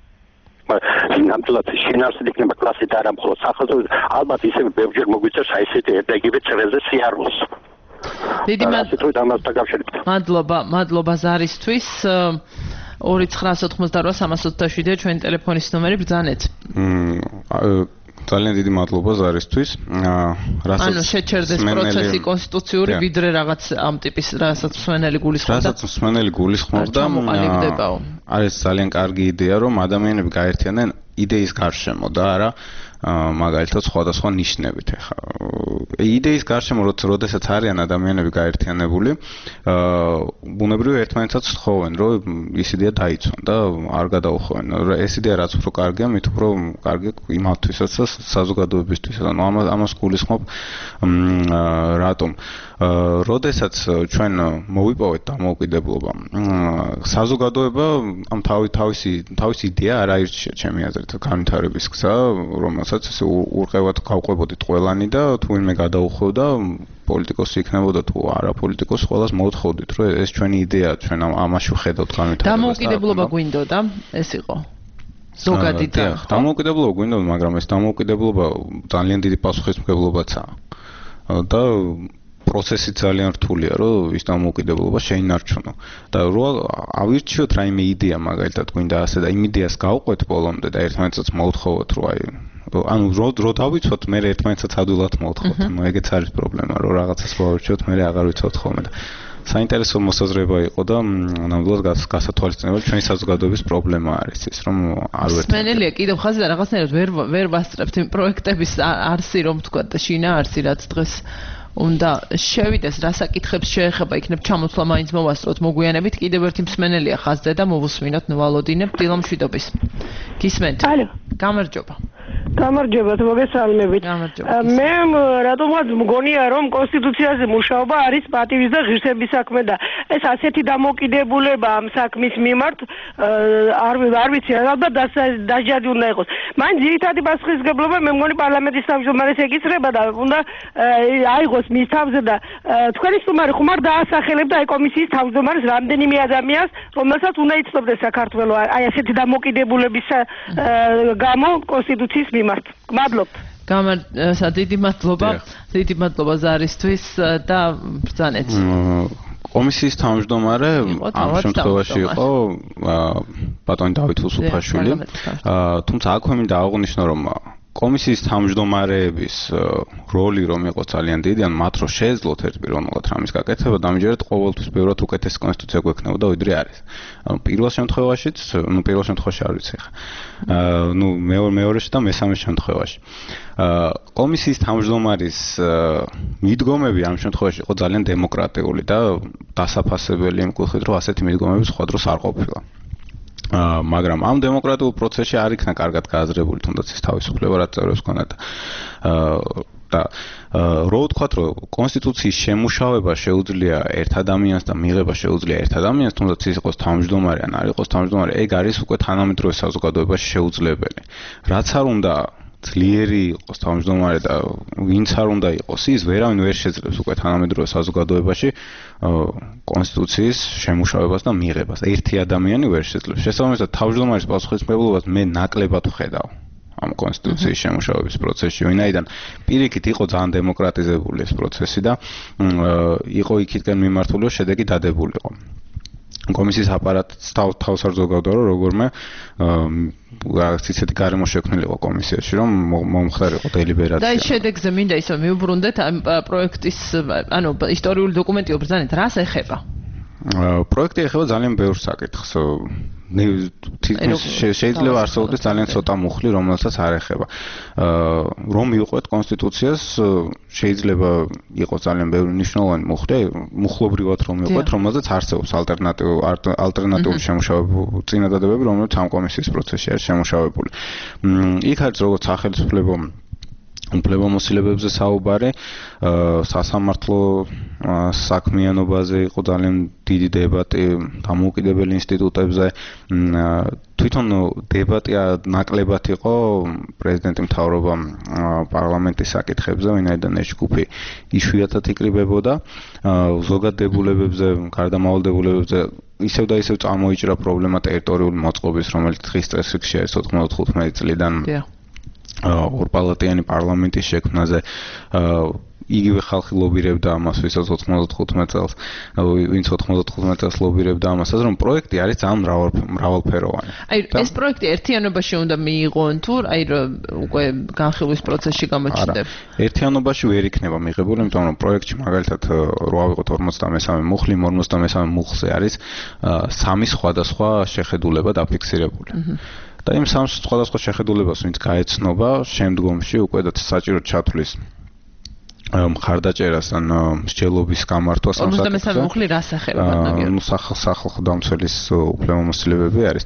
ნამდვილად შინაარსით იქნება კლასით არა მხოლოდ სახელმწიფო ალბათ ისევ ბევრჯერ მოგვიწევს აი ესეთი ერთგივე წრეზე სიარულს. დიდი მადლობა, მადლობა ზარისთვის. ორი ცხრა ოთხმოცდაოთხ სამას ოცდაშვიდი ჩვენი ტელეფონის ნომერი ბრძანეთ. ძალიან დიდი მადლობა ზარისთვის. რასაც ანუ შეჩერდეს პროცესი კონსტიტუციური ვიდრე რაღაც ამ ტიპის რასაც მსვენელი გულისხმობდა. რასაც მსვენელი გულისხმობდა. არის ძალიან კარგი იდეა რომ ადამიანები გაერთიანდნენ იდეის გარშემო და არა მაგალითად სხვადასხვა ნიშნებით ეხა იდეის გარშემო როდესაც არიან ადამიანები გაერთიანებული ბუნებრივი ერთმანეთსაც თხოვენ რომ ის იდეა დაიცვან და არ გადაუხვენ ეს იდეა რაც უფრო კარგია მით უფრო კარგი იმათვისაც და საზოგადოებისთვის ანუ ამას გულისხმობ რატომ როდესაც ჩვენ მოვიპოვეთ დამოუკიდებლობა საზოგადოება ამ თავი თავისი თავისი იდეა არ აირჩია ჩემი აზრით განვითარების გზა რომელსაც ასე ურყევად გავყვებოდით ყველანი და თუ ვინმე გადაუხვევდა პოლიტიკოსი იქნებოდა თუ არა პოლიტიკოსი ყველას მოთხოვდით რომ ეს ჩვენი იდეაა ჩვენ ამაში ვხედავთ განვითარებას დამოუკიდებლობა გვინდოდა ეს იყო ზოგადი და დამოუკიდებლობა გვინდოდა მაგრამ ეს დამოუკიდებლობა ძალიან დიდი პასუხისმგებლობაცაა და პროცესი ძალიან რთულია რომ ის დამოუკიდებლობა შეინარჩუნო და რო ავირჩიოთ რაიმე იდეა მაგალითად გვინდა ასე და იმ იდეას გავყვეთ ბოლომდე და ერთმანეთსაც მოვთხოვოთ რომ აი ანუ რო რო დავიცვათ მე ერთმანეთსაც ადვილად მოვთხოვთ ნუ ეგეც არის პრობლემა რომ რაღაცას გავარჩიოთ მე აღარ ვიცავთ ხოლმე და საინტერესო მოსაზრება იყო და ნამდვილად გასათვალისწინებელი ჩვენი საზოგადოების პრობლემა არის ის რომ არ ვერთ სმენელია კიდევ ხაზი და რაღაცნაირად ვერ ვერ ვასწრებთ იმ პროექტების არსი რომ თქვა და შინაარსი რაც დღეს უნდა შევიდეს რა საკითხებს შეეხება იქნებ ჩამოთვლა მაინც მოვასწროთ მოგვიანებით კიდევ ერთი მსმენელია ხაზზე და მოვუსმინოთ ნვალოდინე დილამშვიდობის გისმენთ ალო გამარჯობა გამარჯობა მოგესალმებით მე რატომღაც მგონია რომ კონსტიტუციაზე მუშაობა არის პატივის და ღირსების საქმე და ეს ასეთი დამოკიდებულება ამ საქმის მიმართ არ არ ვიცი ალბათ დაჟადი უნდა იყოს მან ძირითადი პასუხისმგებლობა მე მგონი პარლამენტის თავმჯდომარეს ეკისრება და უნდა აიღოს მის თავზე და თქვენი სტუმარი ხუმარ დაასახელებდა აი კომისიის თავმჯდომარეს რამდენიმე ადამიანს რომელსაც უნდა იცნობდეს საქართველოს აი ასეთი დამოკიდებულების გამო კონსტიტუციის მიმართ. Გმადლობთ. გამარჯობა, დიდი მადლობა. დიდი მადლობა ზარისთვის და ბრძანეთ. კომისიის თავმჯდომარე ამ შემთხვევაში იყო ბატონი დავით უსუფაშვილი. თუმცა აქვე მინდა აღვნიშნო რომ კომისიის თავმჯდომარეების როლი რომ იყო ძალიან დიდი, ან მათ რო შეეძლოთ ერთ პიროვნულად რამის გაკეთება, დამჯერეთ ყოველთვის ბევრად უკეთესი კონსტიტუცია გვექნებოდა ვიდრე არის. ანუ პირველ შემთხვევაშიც, ну პირველ შემთხვევაში არ ვიცი ხა. აა ну მეორე მეორეში და მესამე შემთხვევაში. აა კომისიის თავმჯდომარის მიდგომები ამ შემთხვევაში იყო ძალიან დემოკრატიული და დასაფასებელი იმ კუთხით, რომ ასეთი მიდგომები სხვა დროს არ ყოფილა. აა მაგრამ ამ დემოკრატიულ პროცესში არ იქნა კარგად გააზრებული თუნდაც ის თავისუფლება რაც წევრებს ჰქონდათ. აა და რო ვთქვათ რომ კონსტიტუციის შემუშავება შეუძლია ერთ ადამიანს და მიღება შეუძლია ერთ ადამიანს, თუნდაც ის იყოს თავმჯდომარე ან არ იყოს თავმჯდომარე, ეგ არის უკვე თანამედროვე საზოგადოებაში შეუძლებელი. რაც არ უნდა ძლიერი იყოს თავმჯდომარე და ვინც არ უნდა იყოს ის ვერავინ ვერ შეძლებს უკვე თანამედროვე საზოგადოებაში კონსტიტუციის შემუშავებას და მიღებას. ერთი ადამიანი ვერ შეძლებს. შესაბამისად თავმჯდომარის პასუხისმგებლობას მე ნაკლებად ვხედავ ამ კონსტიტუციის შემუშავების პროცესში, ვინაიდან პირიქით იყო ძალიან დემოკრატიზებული ეს პროცესი და იყო იქითკენ მიმართული, რომ შედეგი დადებულიყო. კომისიის აპარატს თავს არ ზოგავდა რომ როგორმე რაღაც ისეთი გარემო შექმნილიყო კომისიაში რომ მომხდარიყო დელიბერაცია. და ის შედეგზე მინდა ისე მიუბრუნდეთ ამ პროექტის ანუ ისტორიული დოკუმენტი უბრძანეთ რას ეხება? პროექტი ეხება ძალიან ბევრ საკითხს. შეიძლება არსებობდეს ძალიან ცოტა მუხლი, რომელსაც არ ეხება. რომ მივყვეთ კონსტიტუციას, შეიძლება იყოს ძალიან ბევრი მნიშვნელოვანი მუხლი, მუხლობრივად რომ მივყვეთ, რომელზეც არსებობს ალტერნატიული შემუშავებები, წინადადებები, რომელიც ამ კომისიის პროცესში არის შემუშავებული. იქ არის როგორც სახელმწიფო უფლებამოსილებებზე საუბარი, სასამართლო საქმიანობაზე იყო ძალიან დიდი დებატი, დამოუკიდებელი ინსტიტუტებზე. თვითონ დებატი ნაკლებად იყო პრეზიდენტი მთავრობა პარლამენტის საკითხებზე, ვინაიდან ეს ჯგუფი იშვიათად იკრიბებოდა. ზოგად დებულებებზე, გარდამავალ დებულებებზე ისევ და ისევ წამოიჭრა პრობლემა ტერიტორიული მოწყობის, რომელიც დღის წესრიგში არის ოთხმოცდახუთმეტი წლიდან ორპალატიანი პარლამენტის შექმნაზე. იგივე ხალხი ლობირებდა ამას, ვისაც ოთხმოცდახუთმეტ წელს, ვინც ოთხმოცდახუთმეტ წელს ლობირებდა ამასაც, რომ პროექტი არის ძალიან მრავალფეროვანი. აი, ეს პროექტი ერთიანობაში უნდა მიიღონ თუ აი უკვე განხილვის პროცესში გამოჩნდება? ერთიანობაში ვერ იქნება მიღებული, იმიტომ რომ პროექტში მაგალითად რო ავიღოთ ორმოცდამესამე მუხლი, ორმოცდამესამე მუხლზე არის სამი სხვადასხვა შეხედულება დაფიქსირებული. და იმ სამ სხვადასხვა შეხედულებას ვინც გაეცნობა, შემდგომში უკვე და საჭირო ჩათვლის მხარდაჭერას ან მსჯელობის გამართვას ამ საკითხზე. ორმოცდამესამე მუხლი რას ეხება ბატონო? ნუ სახალხო დამცველის უფლებამოსილებები არის.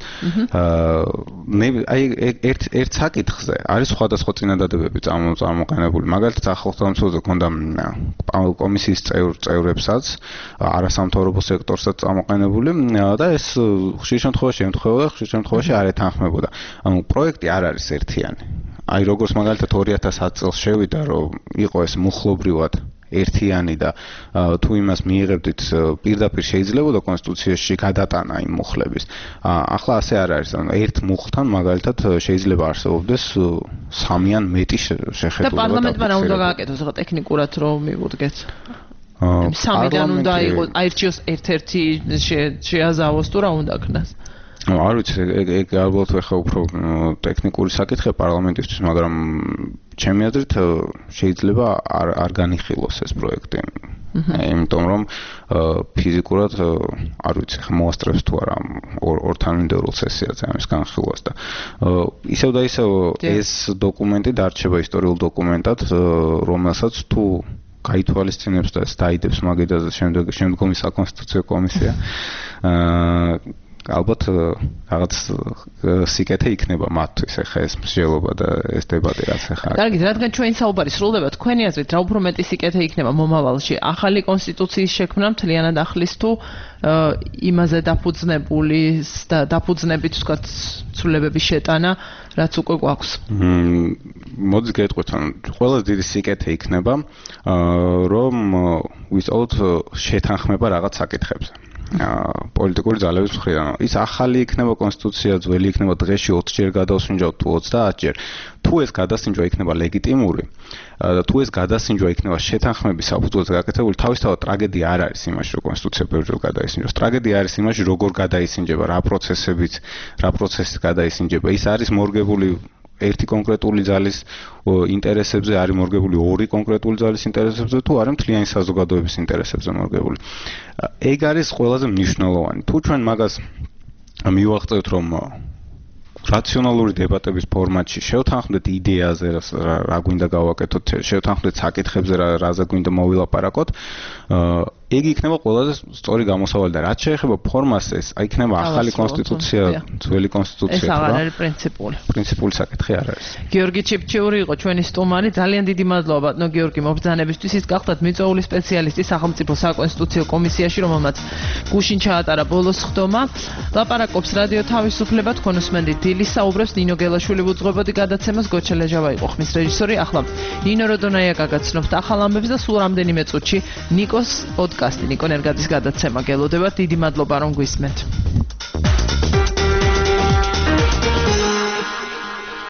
აი ერთ ერთ საკითხზე არის სხვადასხვა წინადადებები წარმოყენებული. მაგალითად სახალხო დამცველზე ქონდა კომისიის წევრებსაც, არასამთავრობო სექტორსაც წარმოყენებული და ეს ხშირ შემთხვევაში ემთხვეოდა, ხშირ შემთხვევაში არ ეთანხმებოდა. ანუ პროექტი არ არის ერთიანი. აი როგორც მაგალითად ორი ათას ათი წელს შევიდა, რომ იყო ეს მუხლობრივად ერთიანი და თუ იმას მიიღებდით პირდაპირ შეიძლებოდა კონსტიტუციაში გადატანა იმ მუხლების. ახლა ასე არ არის. ანუ ერთ მუხლთან მაგალითად შეიძლება არსებობდეს სამი ან მეტი შეხედულება. და პარლამენტმა რა უნდა გააკეთოს ახლა ტექნიკურად რომ მივუდგეთ? სამიდან უნდა იყოს აირჩიოს ერთ-ერთი შეაზავოს თუ რა უნდა ქნას? ну, არ ვიცი, ეგ ალბათ ახლა უფრო ტექნიკური საკითხია პარლამენტისთვის, მაგრამ ჩემი აზრით შეიძლება არ არ განიხილოს ეს პროექტი. იმიტომ რომ ფიზიკურად არ ვიცი, ხა მოასწრებს თუ არა ორთანმიმდევრულ სესიაზე ამის განხილვას და ისევ და ისევ ეს დოკუმენტი დარჩება ისტორიულ დოკუმენტად, რომელსაც თუ გაითვალისწინებს და დაიდებს მაგედაზე შემდგომი საკონსტიტუციო კომისია ალბათ რაღაც სიკეთე იქნება მათთვის ახლა ეს მსჯელობა და ეს დებატი რაც ახლა. კარგით, რადგან ჩვენი საუბარი სრულდება, თქვენი აზრით რა უფრო მეტი სიკეთე იქნება მომავალში? ახალი კონსტიტუციის შექმნა მთლიანად ახლის თუ იმაზე დაფუძნებული და დაფუძნებით ვთქვათ ცვლილებების შეტანა, რაც უკვე გვაქვს? მოდი გეტყვით, ანუ ყველაზე დიდი სიკეთე იქნება, რომ ვისწავლოთ შეთანხმება რაღაც საკითხებზე. პოლიტიკური ძალების მხრიდან. ის ახალი იქნება კონსტიტუცია, ძველი იქნება დღეში ოცჯერ გადავსინჯავთ თუ ოცდაათჯერ. თუ ეს გადასინჯვა იქნება ლეგიტიმური და თუ ეს გადასინჯვა იქნება შეთანხმების საფუძველზე გაკეთებული, თავისთავად ტრაგედია არ არის იმაში, რომ კონსტიტუცია ბევრჯერ გადაისინჯოს. ტრაგედია არის იმაში, როგორ გადაისინჯება, რა პროცესებით, რა პროცესით გადაისინჯება. ის არის მორგებული ერთი კონკრეტული ძალის ინტერესებზე, არის მორგებული ორი კონკრეტული ძალის ინტერესებზე, თუ არის მთლიანი საზოგადოების ინტერესებზე მორგებული. ეგ არის ყველაზე მნიშვნელოვანი. თუ ჩვენ მაგას მივახცევთ, რომ რაციონალური დებატების ფორმატში შევთანხმდეთ იდეაზე, რა გვინდა გავაკეთოთ, შევთანხმდეთ საკითხებზე, რაზე გვინდა მოვილაპარაკოთ, ეგ იქნება ყველაზე სწორი გამოსავალი და რაც შეეხება ფორმას, ეს იქნება ახალი კონსტიტუცია, ძველი კონსტიტუცია. ეს აღარ არის პრინციპული. პრინციპული საკითხი არ არის. გიორგი ჩიფჩიური იყო ჩვენი სტუმარი. ძალიან დიდი მადლობა ბატონო გიორგი მობრძანებისთვის. ის გახდათ მიწვეული სპეციალისტი სახელმწიფო საკონსტიტუციო კომისიაში, რომელმაც გუშინ ჩაატარა ბოლოს ხდომა. ლაპარაკობს რადიო თავისუფლება, თქვენ უსმენთ დილის საუბრებს. ნინო გელაშვილი უძღვებოდი გადაცემას, გოჩა ლეჟავა იყო ხმის რეჟისორი. ახლა ნინო როდონაია გაგაცნობთ ახალ ამბებს და სულ რამდენიმე წუთში ნიკოს პოდკასტი ნიკო ნერგაძის გადაცემა გელოდებათ. დიდი მადლობა რომ გვისმენთ.